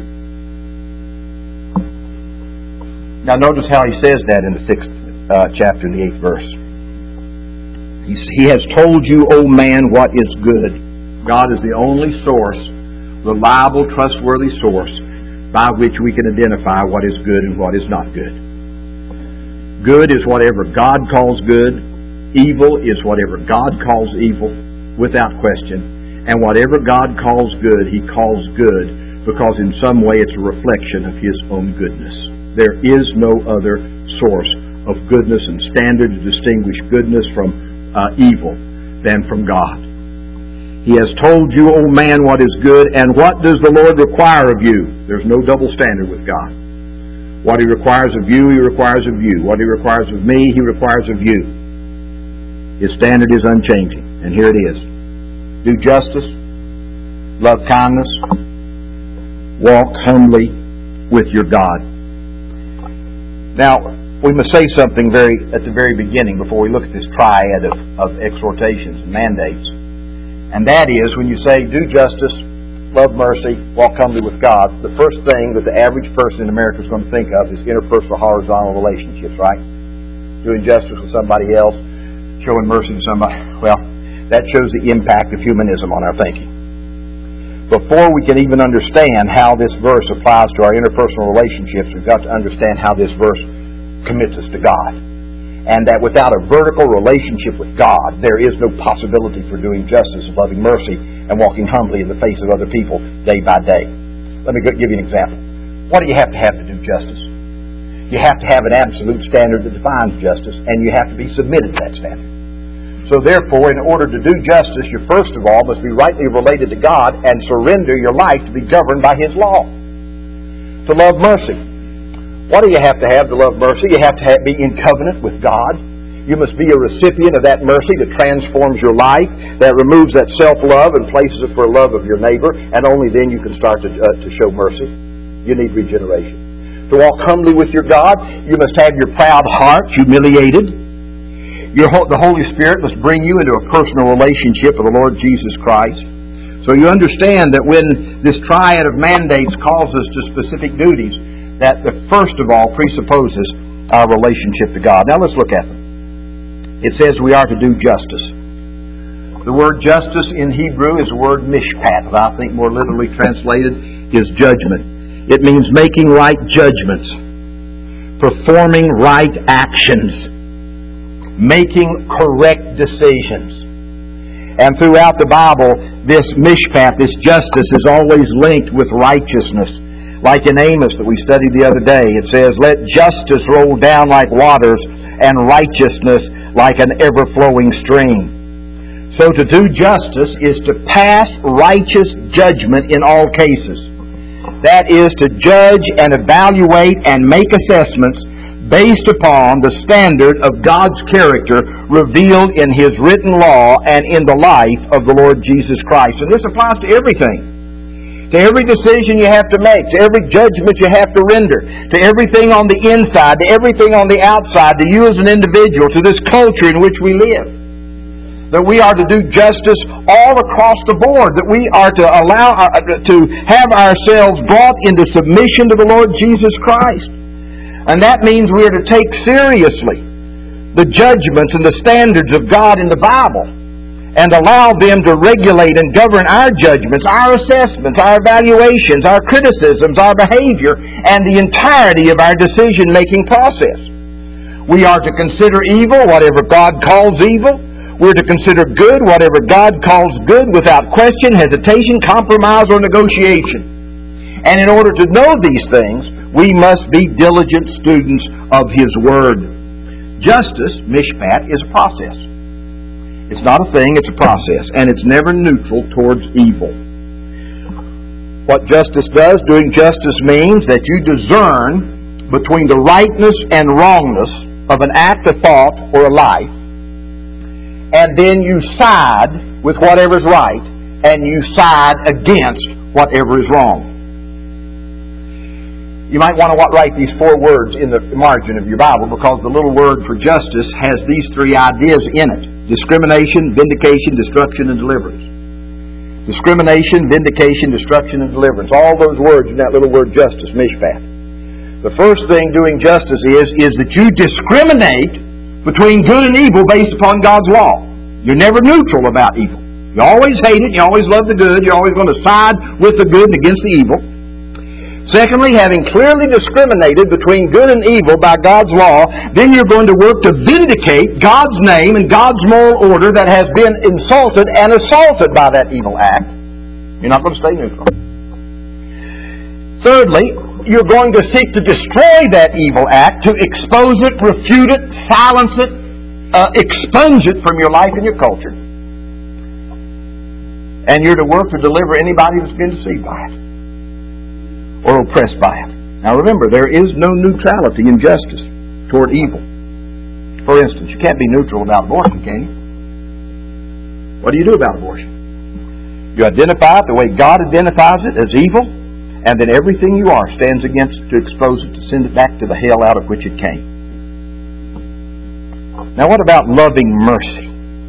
Now notice how He says that in the sixth uh, chapter, in the eighth verse. He, he has told you, O man, what is good. God is the only source, reliable, trustworthy source, by which we can identify what is good and what is not good. Good is whatever God calls good. Evil is whatever God calls evil, without question. And whatever God calls good, He calls good, because in some way it's a reflection of His own goodness. There is no other source of goodness and standard to distinguish goodness from uh, evil than from God. He has told you, O man, what is good, and what does the Lord require of you? There's no double standard with God. What He requires of you, He requires of you. What He requires of me, He requires of you. His standard is unchanging. And here it is. Do justice, love kindness, walk humbly with your God. Now, we must say something very at the very beginning before we look at this triad of, of exhortations and mandates. And that is, when you say, do justice, love mercy, walk humbly with God, the first thing that the average person in America is going to think of is interpersonal horizontal relationships, right? Doing justice with somebody else, showing mercy to somebody. Well, that shows the impact of humanism on our thinking. Before we can even understand how this verse applies to our interpersonal relationships, we've got to understand how this verse commits us to God. And that without a vertical relationship with God, there is no possibility for doing justice, loving mercy, and walking humbly in the face of other people day by day. Let me give you an example. What do you have to have to do justice? You have to have an absolute standard that defines justice, and you have to be submitted to that standard. So therefore, in order to do justice, you first of all must be rightly related to God and surrender your life to be governed by His law. To love mercy. What do you have to have to love mercy? You have to have, be in covenant with God. You must be a recipient of that mercy that transforms your life, that removes that self-love and places it for love of your neighbor, and only then you can start to, uh, to show mercy. You need regeneration. To walk humbly with your God, you must have your proud heart humiliated. Your, the Holy Spirit must bring you into a personal relationship with the Lord Jesus Christ. So you understand that when this triad of mandates calls us to specific duties, that the first of all presupposes our relationship to God. Now let's look at them. It says we are to do justice. The word justice in Hebrew is the word mishpat, that I think more literally translated is judgment. It means making right judgments, performing right actions, making correct decisions. And throughout the Bible, this mishpat, this justice, is always linked with righteousness. Like in Amos that we studied the other day, it says, let justice roll down like waters and righteousness like an ever-flowing stream. So to do justice is to pass righteous judgment in all cases. That is to judge and evaluate and make assessments based upon the standard of God's character revealed in His written law and in the life of the Lord Jesus Christ. And this applies to everything. To every decision you have to make, to every judgment you have to render, to everything on the inside, to everything on the outside, to you as an individual, to this culture in which we live. That we are to do justice all across the board. That we are to allow, uh, to have ourselves brought into submission to the Lord Jesus Christ. And that means we are to take seriously the judgments and the standards of God in the Bible and allow them to regulate and govern our judgments, our assessments, our evaluations, our criticisms, our behavior, and the entirety of our decision-making process. We are to consider evil whatever God calls evil. We're to consider good whatever God calls good without question, hesitation, compromise, or negotiation. And in order to know these things, we must be diligent students of His Word. Justice, mishpat, is a process. It's not a thing, it's a process. And it's never neutral towards evil. What justice does, doing justice, means that you discern between the rightness and wrongness of an act, a thought, or a life. And then you side with whatever is right, and you side against whatever is wrong. You might want to write these four words in the margin of your Bible, because the little word for justice has these three ideas in it. Discrimination, vindication, destruction, and deliverance. Discrimination, vindication, destruction, and deliverance. All those words in that little word justice, mishpat. The first thing doing justice is, is that you discriminate between good and evil based upon God's law. You're never neutral about evil. You always hate it, you always love the good, you're always going to side with the good and against the evil. Secondly, having clearly discriminated between good and evil by God's law, then you're going to work to vindicate God's name and God's moral order that has been insulted and assaulted by that evil act. You're not going to stay neutral. Thirdly, you're going to seek to destroy that evil act, to expose it, refute it, silence it, uh, expunge it from your life and your culture. And you're to work to deliver anybody that's been deceived by it or oppressed by it. Now remember, there is no neutrality in justice toward evil. For instance, you can't be neutral about abortion, can you? What do you do about abortion? You identify it the way God identifies it, as evil, and then everything you are stands against it to expose it, to send it back to the hell out of which it came. Now what about loving mercy?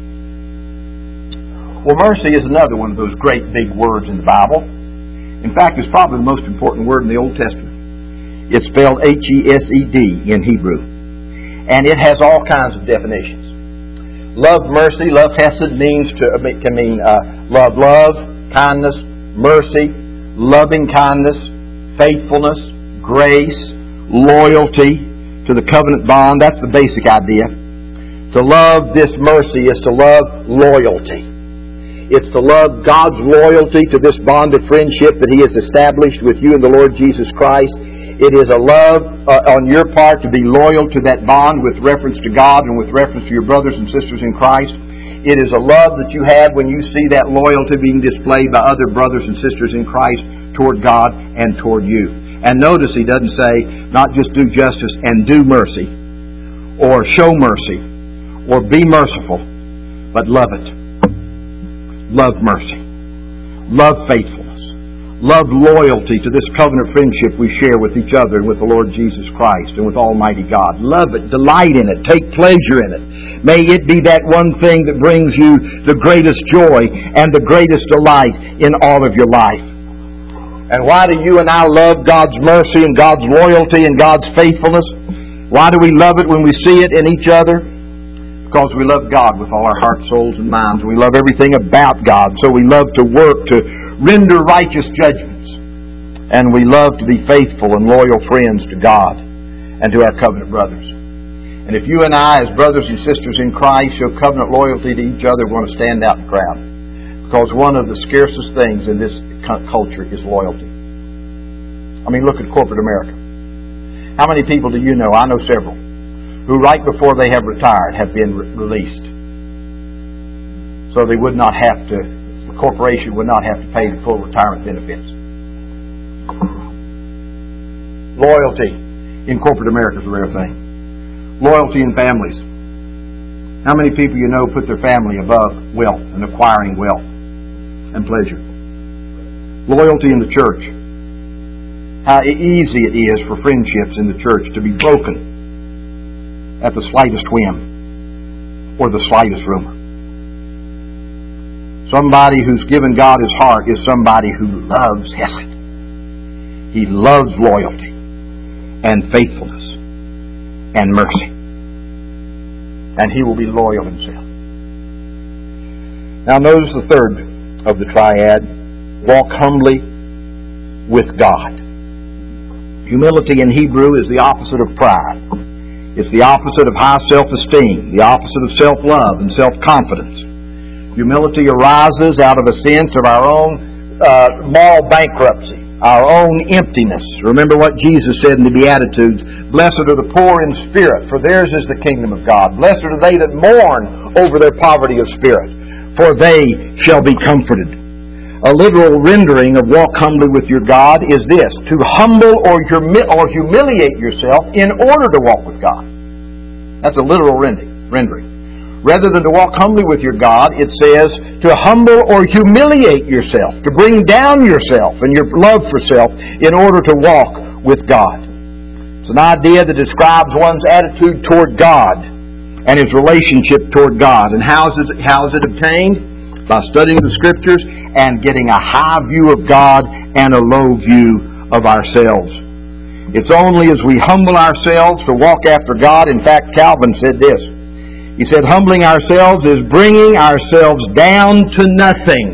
Well, mercy is another one of those great big words in the Bible. In fact, it's probably the most important word in the Old Testament. It's spelled H E S E D in Hebrew. And it has all kinds of definitions. Love mercy, love hesed means to, can mean uh, love love, kindness, mercy, loving kindness, faithfulness, grace, loyalty to the covenant bond. That's the basic idea. To love this mercy is to love loyalty. It's to love God's loyalty to this bond of friendship that He has established with you and the Lord Jesus Christ. It is a love uh, on your part to be loyal to that bond with reference to God and with reference to your brothers and sisters in Christ. It is a love that you have when you see that loyalty being displayed by other brothers and sisters in Christ toward God and toward you. And notice He doesn't say, not just do justice and do mercy, or show mercy, or be merciful, but love it. Love mercy. Love faithfulness. Love loyalty to this covenant friendship we share with each other and with the Lord Jesus Christ and with Almighty God. Love it. Delight in it. Take pleasure in it. May it be that one thing that brings you the greatest joy and the greatest delight in all of your life. And why do you and I love God's mercy and God's loyalty and God's faithfulness? Why do we love it when we see it in each other? Because we love God with all our hearts, souls, and minds. We love everything about God. So we love to work to render righteous judgments. And we love to be faithful and loyal friends to God and to our covenant brothers. And if you and I, as brothers and sisters in Christ, show covenant loyalty to each other, we're going to stand out in the crowd. Because one of the scarcest things in this culture is loyalty. I mean, look at corporate America. How many people do you know? I know several. Who right before they have retired have been re- released. So they would not have to, the corporation would not have to pay the full retirement benefits. Loyalty in corporate America is a rare thing. Loyalty in families. How many people you know put their family above wealth and acquiring wealth and pleasure? Loyalty in the church. How easy it is for friendships in the church to be broken at the slightest whim or the slightest rumor. Somebody who's given God his heart is somebody who loves hesed. He loves loyalty and faithfulness and mercy. And he will be loyal himself. Now notice the third of the triad. Walk humbly with God. Humility in Hebrew is the opposite of pride. It's the opposite of high self-esteem, the opposite of self-love and self-confidence. Humility arises out of a sense of our own uh, moral bankruptcy, our own emptiness. Remember what Jesus said in the Beatitudes, "Blessed are the poor in spirit, for theirs is the kingdom of God. Blessed are they that mourn over their poverty of spirit, for they shall be comforted." A literal rendering of walk humbly with your God is this: to humble or, humi- or humiliate yourself in order to walk with God. That's a literal rendering. Rather than to walk humbly with your God, it says to humble or humiliate yourself, to bring down yourself and your love for self in order to walk with God. It's an idea that describes one's attitude toward God and his relationship toward God. And how is it, how is it obtained? By studying the Scriptures and getting a high view of God and a low view of ourselves. It's only as we humble ourselves to walk after God. In fact, Calvin said this. He said, humbling ourselves is bringing ourselves down to nothing.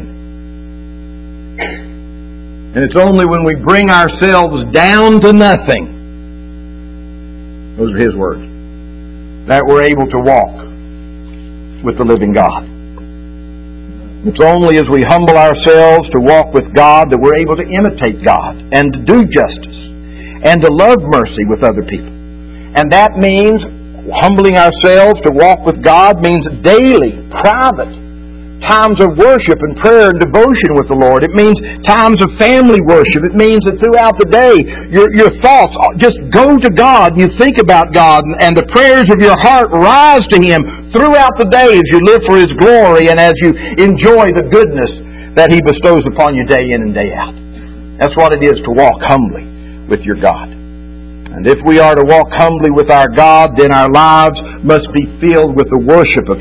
And it's only when we bring ourselves down to nothing, those are his words, that we're able to walk with the living God. It's only as we humble ourselves to walk with God that we're able to imitate God and to do justice and to love mercy with other people. And that means humbling ourselves to walk with God means daily, private times of worship and prayer and devotion with the Lord. It means times of family worship. It means that throughout the day, your, your thoughts just go to God. You think about God, and the prayers of your heart rise to Him throughout the day as you live for His glory and as you enjoy the goodness that He bestows upon you day in and day out. That's what it is to walk humbly with your God. And if we are to walk humbly with our God, then our lives must be filled with the worship of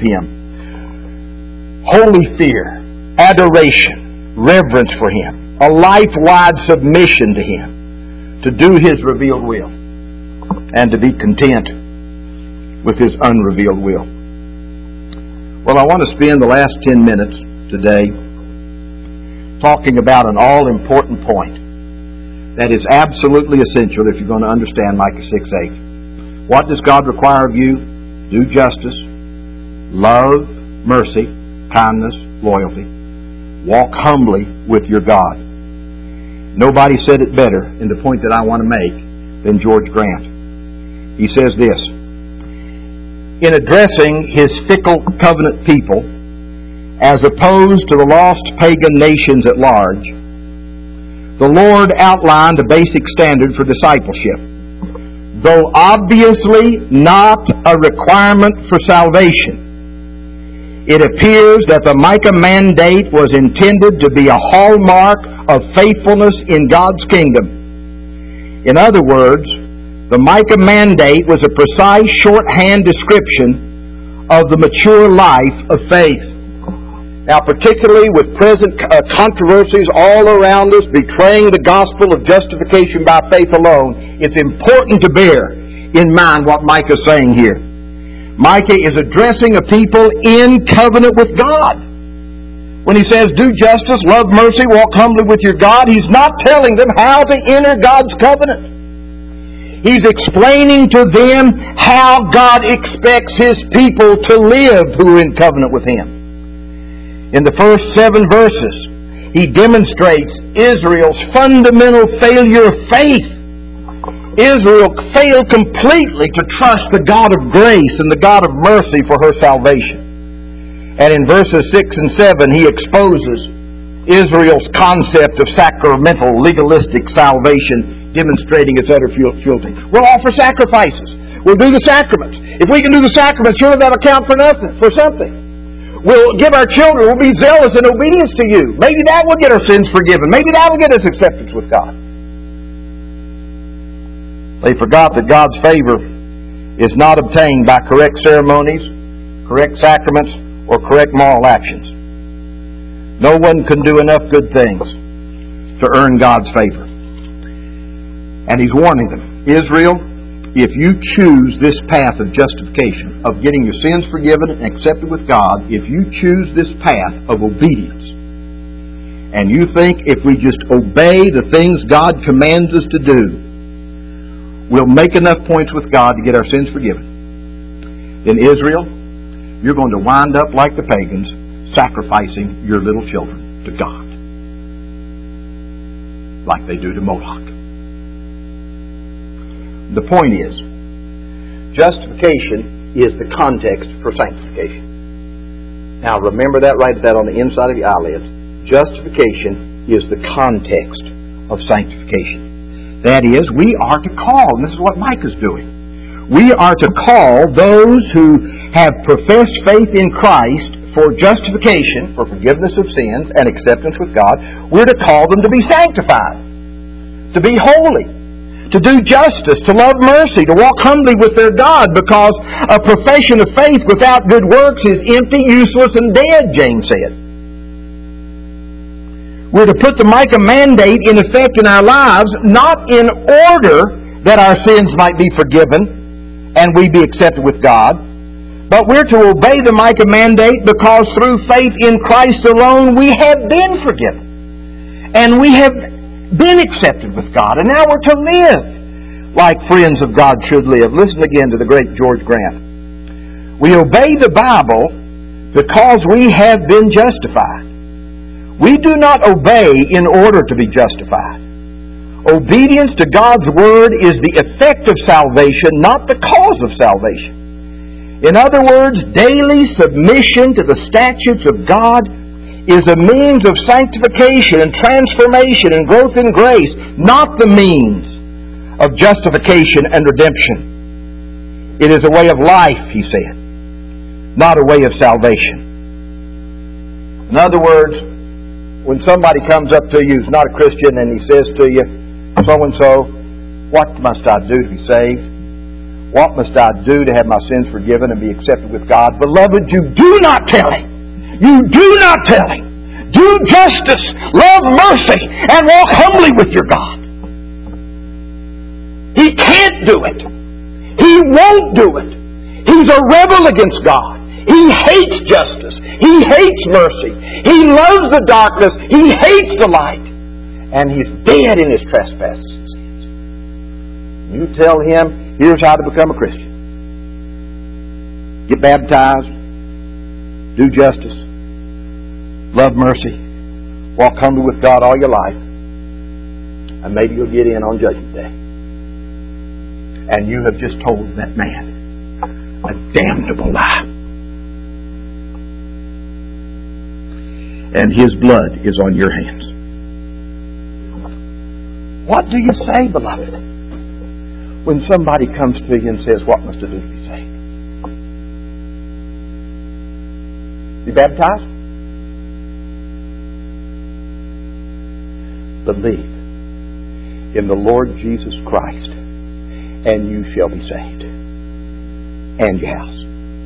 Him. Holy fear, adoration, reverence for Him, a life-wide submission to Him, to do His revealed will, and to be content with His unrevealed will. Well, I want to spend the last ten minutes today talking about an all-important point that is absolutely essential if you're going to understand Micah six eight. What does God require of you? Do justice, love, mercy, kindness, loyalty. Walk humbly with your God. Nobody said it better in the point that I want to make than George Grant. He says this: in addressing His fickle covenant people, as opposed to the lost pagan nations at large, the Lord outlined a basic standard for discipleship. Though obviously not a requirement for salvation, it appears that the Micah mandate was intended to be a hallmark of faithfulness in God's kingdom. In other words, the Micah mandate was a precise shorthand description of the mature life of faith. Now, particularly with present uh, controversies all around us betraying the gospel of justification by faith alone, it's important to bear in mind what Micah is saying here. Micah is addressing a people in covenant with God. When he says, do justice, love mercy, walk humbly with your God, he's not telling them how to enter God's covenant. He's explaining to them how God expects His people to live who are in covenant with Him. In the first seven verses, he demonstrates Israel's fundamental failure of faith. Israel failed completely to trust the God of grace and the God of mercy for her salvation. And in verses six and seven, he exposes Israel's concept of sacramental, legalistic salvation, demonstrating its utter futility. We'll offer sacrifices. We'll do the sacraments. If we can do the sacraments, surely that'll count for nothing, for something. We'll give our children, we'll be zealous in obedience to you. Maybe that will get our sins forgiven. Maybe that will get us acceptance with God. They forgot that God's favor is not obtained by correct ceremonies, correct sacraments, or correct moral actions. No one can do enough good things to earn God's favor. And He's warning them, Israel, if you choose this path of justification, of getting your sins forgiven and accepted with God, if you choose this path of obedience, and you think if we just obey the things God commands us to do, we'll make enough points with God to get our sins forgiven, then Israel, you're going to wind up like the pagans, sacrificing your little children to God, like they do to Moloch. The point is, justification is the context for sanctification. Now remember that, write that on the inside of your eyelids. Justification is the context of sanctification. That is, we are to call, and this is what Micah's doing. We are to call those who have professed faith in Christ for justification, for forgiveness of sins and acceptance with God. We're to call them to be sanctified, to be holy, to do justice, to love mercy, to walk humbly with their God, because a profession of faith without good works is empty, useless, and dead, James said. We're to put the Micah mandate in effect in our lives, not in order that our sins might be forgiven and we be accepted with God, but we're to obey the Micah mandate because through faith in Christ alone we have been forgiven and we have been accepted with God, and now we're to live like friends of God should live. Listen again to the great George Grant. We obey the Bible because we have been justified. We do not obey in order to be justified. Obedience to God's Word is the effect of salvation, not the cause of salvation. In other words, daily submission to the statutes of God is a means of sanctification and transformation and growth in grace, not the means of justification and redemption. It is a way of life, he said, not a way of salvation. In other words, when somebody comes up to you who's not a Christian and he says to you, so-and-so, What must I do to be saved? What must I do to have my sins forgiven and be accepted with God? Beloved, you do not tell Him. You do not tell Him. Do justice, love mercy, and walk humbly with your God. He can't do it. He won't do it. He's a rebel against God. He hates justice. He hates mercy. He loves the darkness. He hates the light. And he's dead in his trespasses and sins. You tell him, here's how to become a Christian. Get baptized. Do justice. Love mercy. Walk humbly with God all your life. And maybe you'll get in on Judgment Day. And you have just told that man a damnable lie. And his blood is on your hands. What do you say, beloved, when somebody comes to you and says, what must I do to be saved? Be baptized? Believe in the Lord Jesus Christ, and you shall be saved. And your house.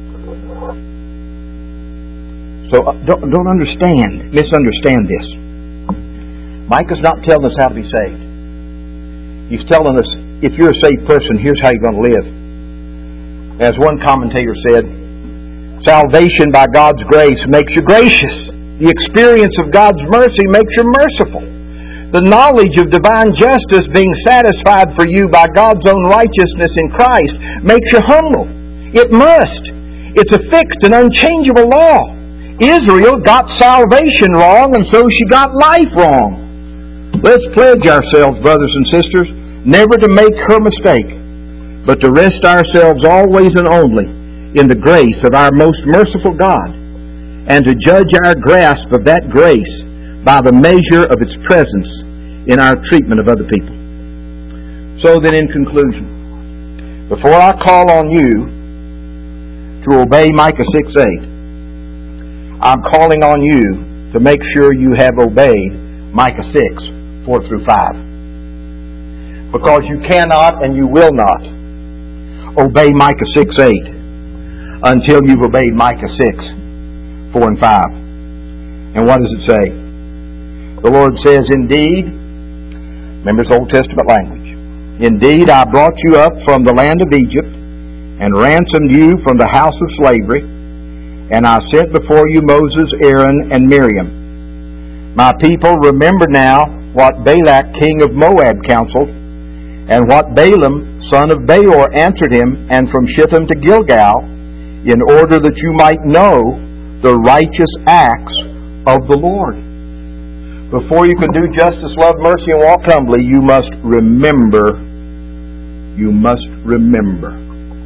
So uh, don't, don't understand, misunderstand this. Micah's not telling us how to be saved. He's telling us, if you're a saved person, here's how you're going to live. As one commentator said, salvation by God's grace makes you gracious. The experience of God's mercy makes you merciful. The knowledge of divine justice being satisfied for you by God's own righteousness in Christ makes you humble. It must. It's a fixed and unchangeable law. Israel got salvation wrong, and so she got life wrong. Let's pledge ourselves, brothers and sisters, never to make her mistake, but to rest ourselves always and only in the grace of our most merciful God, and to judge our grasp of that grace by the measure of its presence in our treatment of other people. So then, in conclusion, before I call on you to obey Micah six eight, I'm calling on you to make sure you have obeyed Micah six four through five. Because you cannot and you will not obey Micah six eight until you've obeyed Micah six four and five. And what does it say? The Lord says, indeed, remember it's Old Testament language, indeed I brought you up from the land of Egypt, and ransomed you from the house of slavery, and I sent before you Moses, Aaron, and Miriam. My people, remember now what Balak, king of Moab, counseled, and what Balaam, son of Beor, answered him, and from Shittim to Gilgal, in order that you might know the righteous acts of the Lord. Before you can do justice, love mercy, and walk humbly, you must remember. You must remember.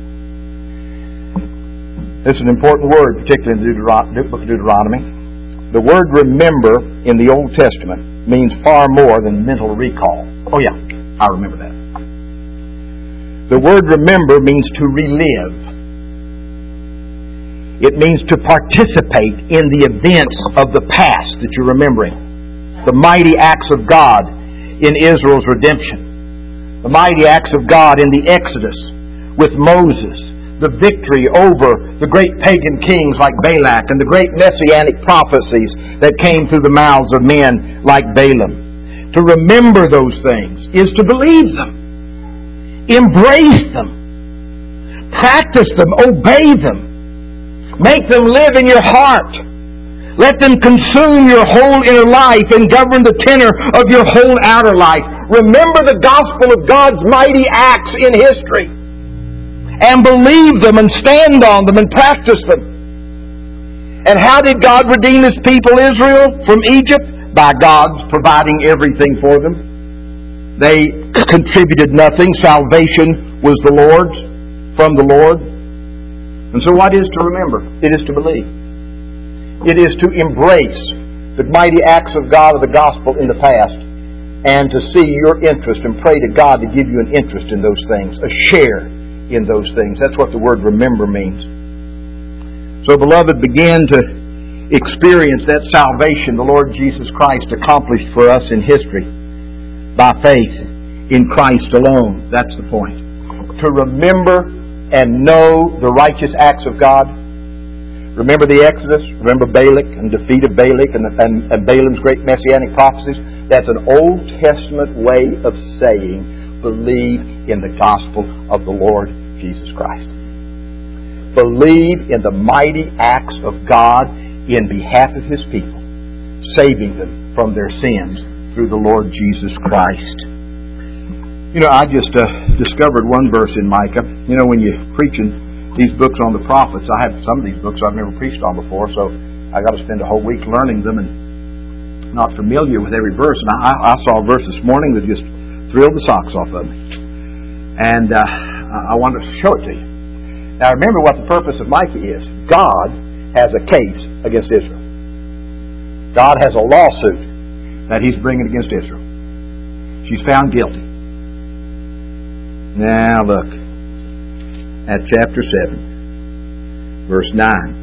This is an important word, particularly in the book of Deuteronomy. The word remember in the Old Testament means far more than mental recall. Oh yeah, I remember that. The word remember means to relive. It means to participate in the events of the past that you're remembering. The mighty acts of God in Israel's redemption. The mighty acts of God in the Exodus with Moses. The victory over the great pagan kings like Balak, and the great messianic prophecies that came through the mouths of men like Balaam. To remember those things is to believe them, embrace them, practice them, obey them, make them live in your heart. Let them consume your whole inner life and govern the tenor of your whole outer life. Remember the gospel of God's mighty acts in history, and believe them and stand on them and practice them. And how did God redeem His people Israel from Egypt? By God's providing everything for them. They contributed nothing. Salvation was the Lord's, from the Lord. And so what is to remember? It is to believe. It is to embrace the mighty acts of God of the gospel in the past, and to see your interest and pray to God to give you an interest in those things, a share in those things. That's what the word remember means. So, beloved, begin to experience that salvation the Lord Jesus Christ accomplished for us in history by faith in Christ alone. That's the point. To remember and know the righteous acts of God. Remember the Exodus. Remember Balak and defeat of Balak and, and, and Balaam's great messianic prophecies. That's an Old Testament way of saying, believe in the gospel of the Lord Jesus Christ. Believe in the mighty acts of God in behalf of His people, saving them from their sins through the Lord Jesus Christ. You know, I just uh, discovered one verse in Micah. You know, when you're preaching these books on the prophets, I have some of these books I've never preached on before, so I got to spend a whole week learning them and not familiar with every verse. And I, I saw a verse this morning that just thrilled the socks off of me. And uh, I wanted to show it to you. Now remember what the purpose of Micah is. God has a case against Israel. God has a lawsuit that He's bringing against Israel. She's found guilty. Now look at chapter seven, verse nine.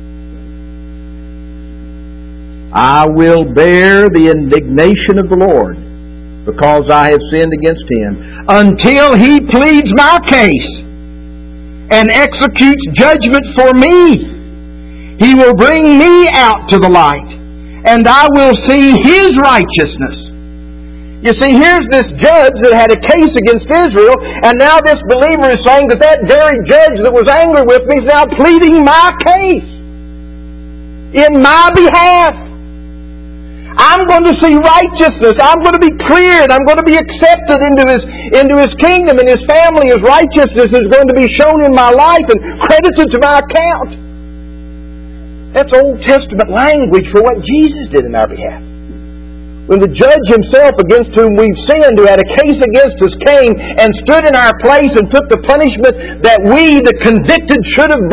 I will bear the indignation of the Lord, because I have sinned against Him, until He pleads my case and executes judgment for me. He will bring me out to the light, and I will see His righteousness. You see, here's this judge that had a case against Israel, and now this believer is saying that that very judge that was angry with me is now pleading my case in my behalf. I'm going to see righteousness. I'm going to be cleared. I'm going to be accepted into His, into His kingdom and His family. His righteousness is going to be shown in my life and credited to my account. That's Old Testament language for what Jesus did in our behalf. When the judge Himself against whom we've sinned, who had a case against us, came and stood in our place and took the punishment that we, the convicted, should have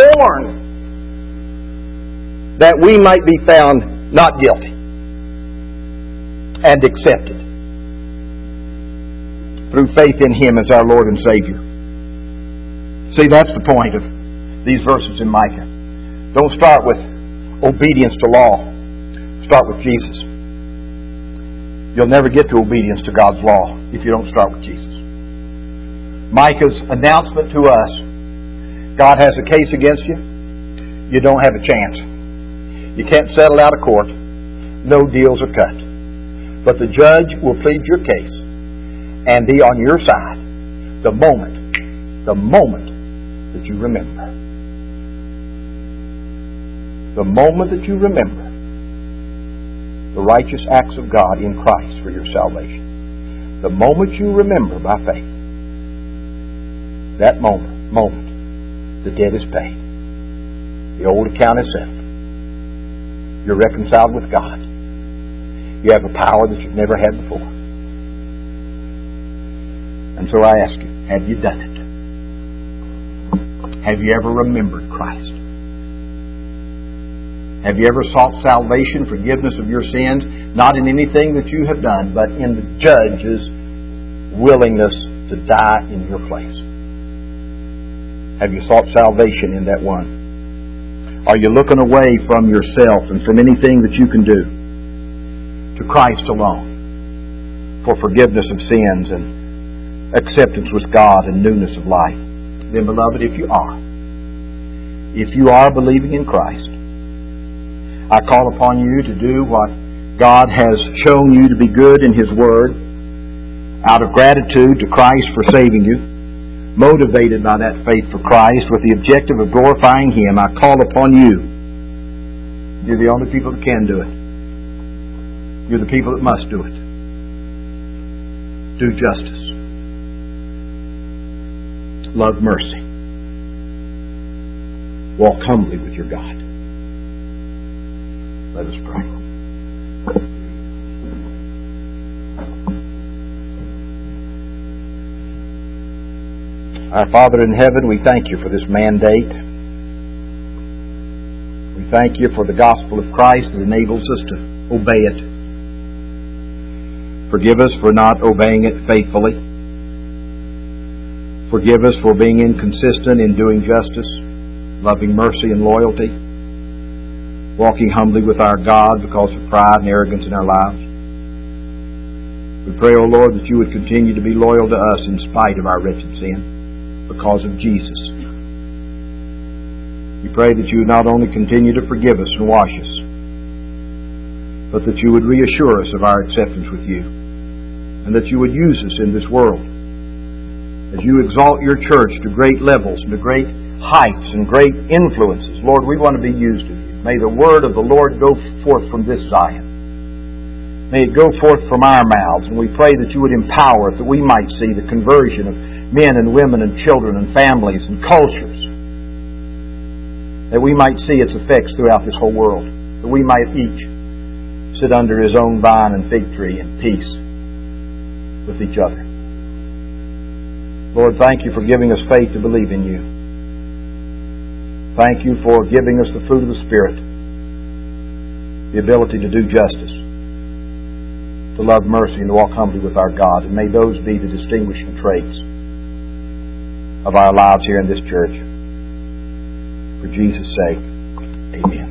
borne, that we might be found not guilty and accepted through faith in Him as our Lord and Savior. See, that's the point of these verses in Micah. Don't start with obedience to law. Start with Jesus. You'll never get to obedience to God's law if you don't start with Jesus. Micah's announcement to us, God has a case against you. You don't have a chance. You can't settle out of court. No deals are cut. But the judge will plead your case and be on your side the moment, the moment that you remember. The moment that you remember the righteous acts of God in Christ for your salvation. The moment you remember by faith, that moment, moment, the debt is paid. The old account is settled. You're reconciled with God. You have a power that you've never had before. And so I ask you, have you done it? Have you ever remembered Christ? Have you ever sought salvation, forgiveness of your sins, not in anything that you have done, but in the judge's willingness to die in your place? Have you sought salvation in that one? Are you looking away from yourself and from anything that you can do to Christ alone for forgiveness of sins and acceptance with God and newness of life? Then, beloved, if you are, if you are believing in Christ, I call upon you to do what God has shown you to be good in His Word, out of gratitude to Christ for saving you, motivated by that faith for Christ with the objective of glorifying Him. I call upon you. You're the only people that can do it. You're the people that must do it. Do justice. Love mercy. Walk humbly with your God. Let us pray. Our Father in heaven, we thank You for this mandate. We thank You for the gospel of Christ that enables us to obey it. Forgive us for not obeying it faithfully. Forgive us for being inconsistent in doing justice, loving mercy and loyalty, walking humbly with our God because of pride and arrogance in our lives. We pray, O Lord, that you would continue to be loyal to us in spite of our wretched sin because of Jesus. We pray that you would not only continue to forgive us and wash us, but that you would reassure us of our acceptance with you, and that you would use us in this world as you exalt your church to great levels and to great heights and great influences. Lord, we want to be used of you. May the word of the Lord go forth from this Zion. May it go forth from our mouths, and we pray that you would empower it, that we might see the conversion of men and women and children and families and cultures, that we might see its effects throughout this whole world, that we might each sit under his own vine and fig tree in peace with each other. Lord, thank you for giving us faith to believe in you. Thank you for giving us the fruit of the Spirit, the ability to do justice, to love mercy, and to walk humbly with our God. And may those be the distinguishing traits of our lives here in this church. For Jesus' sake, amen.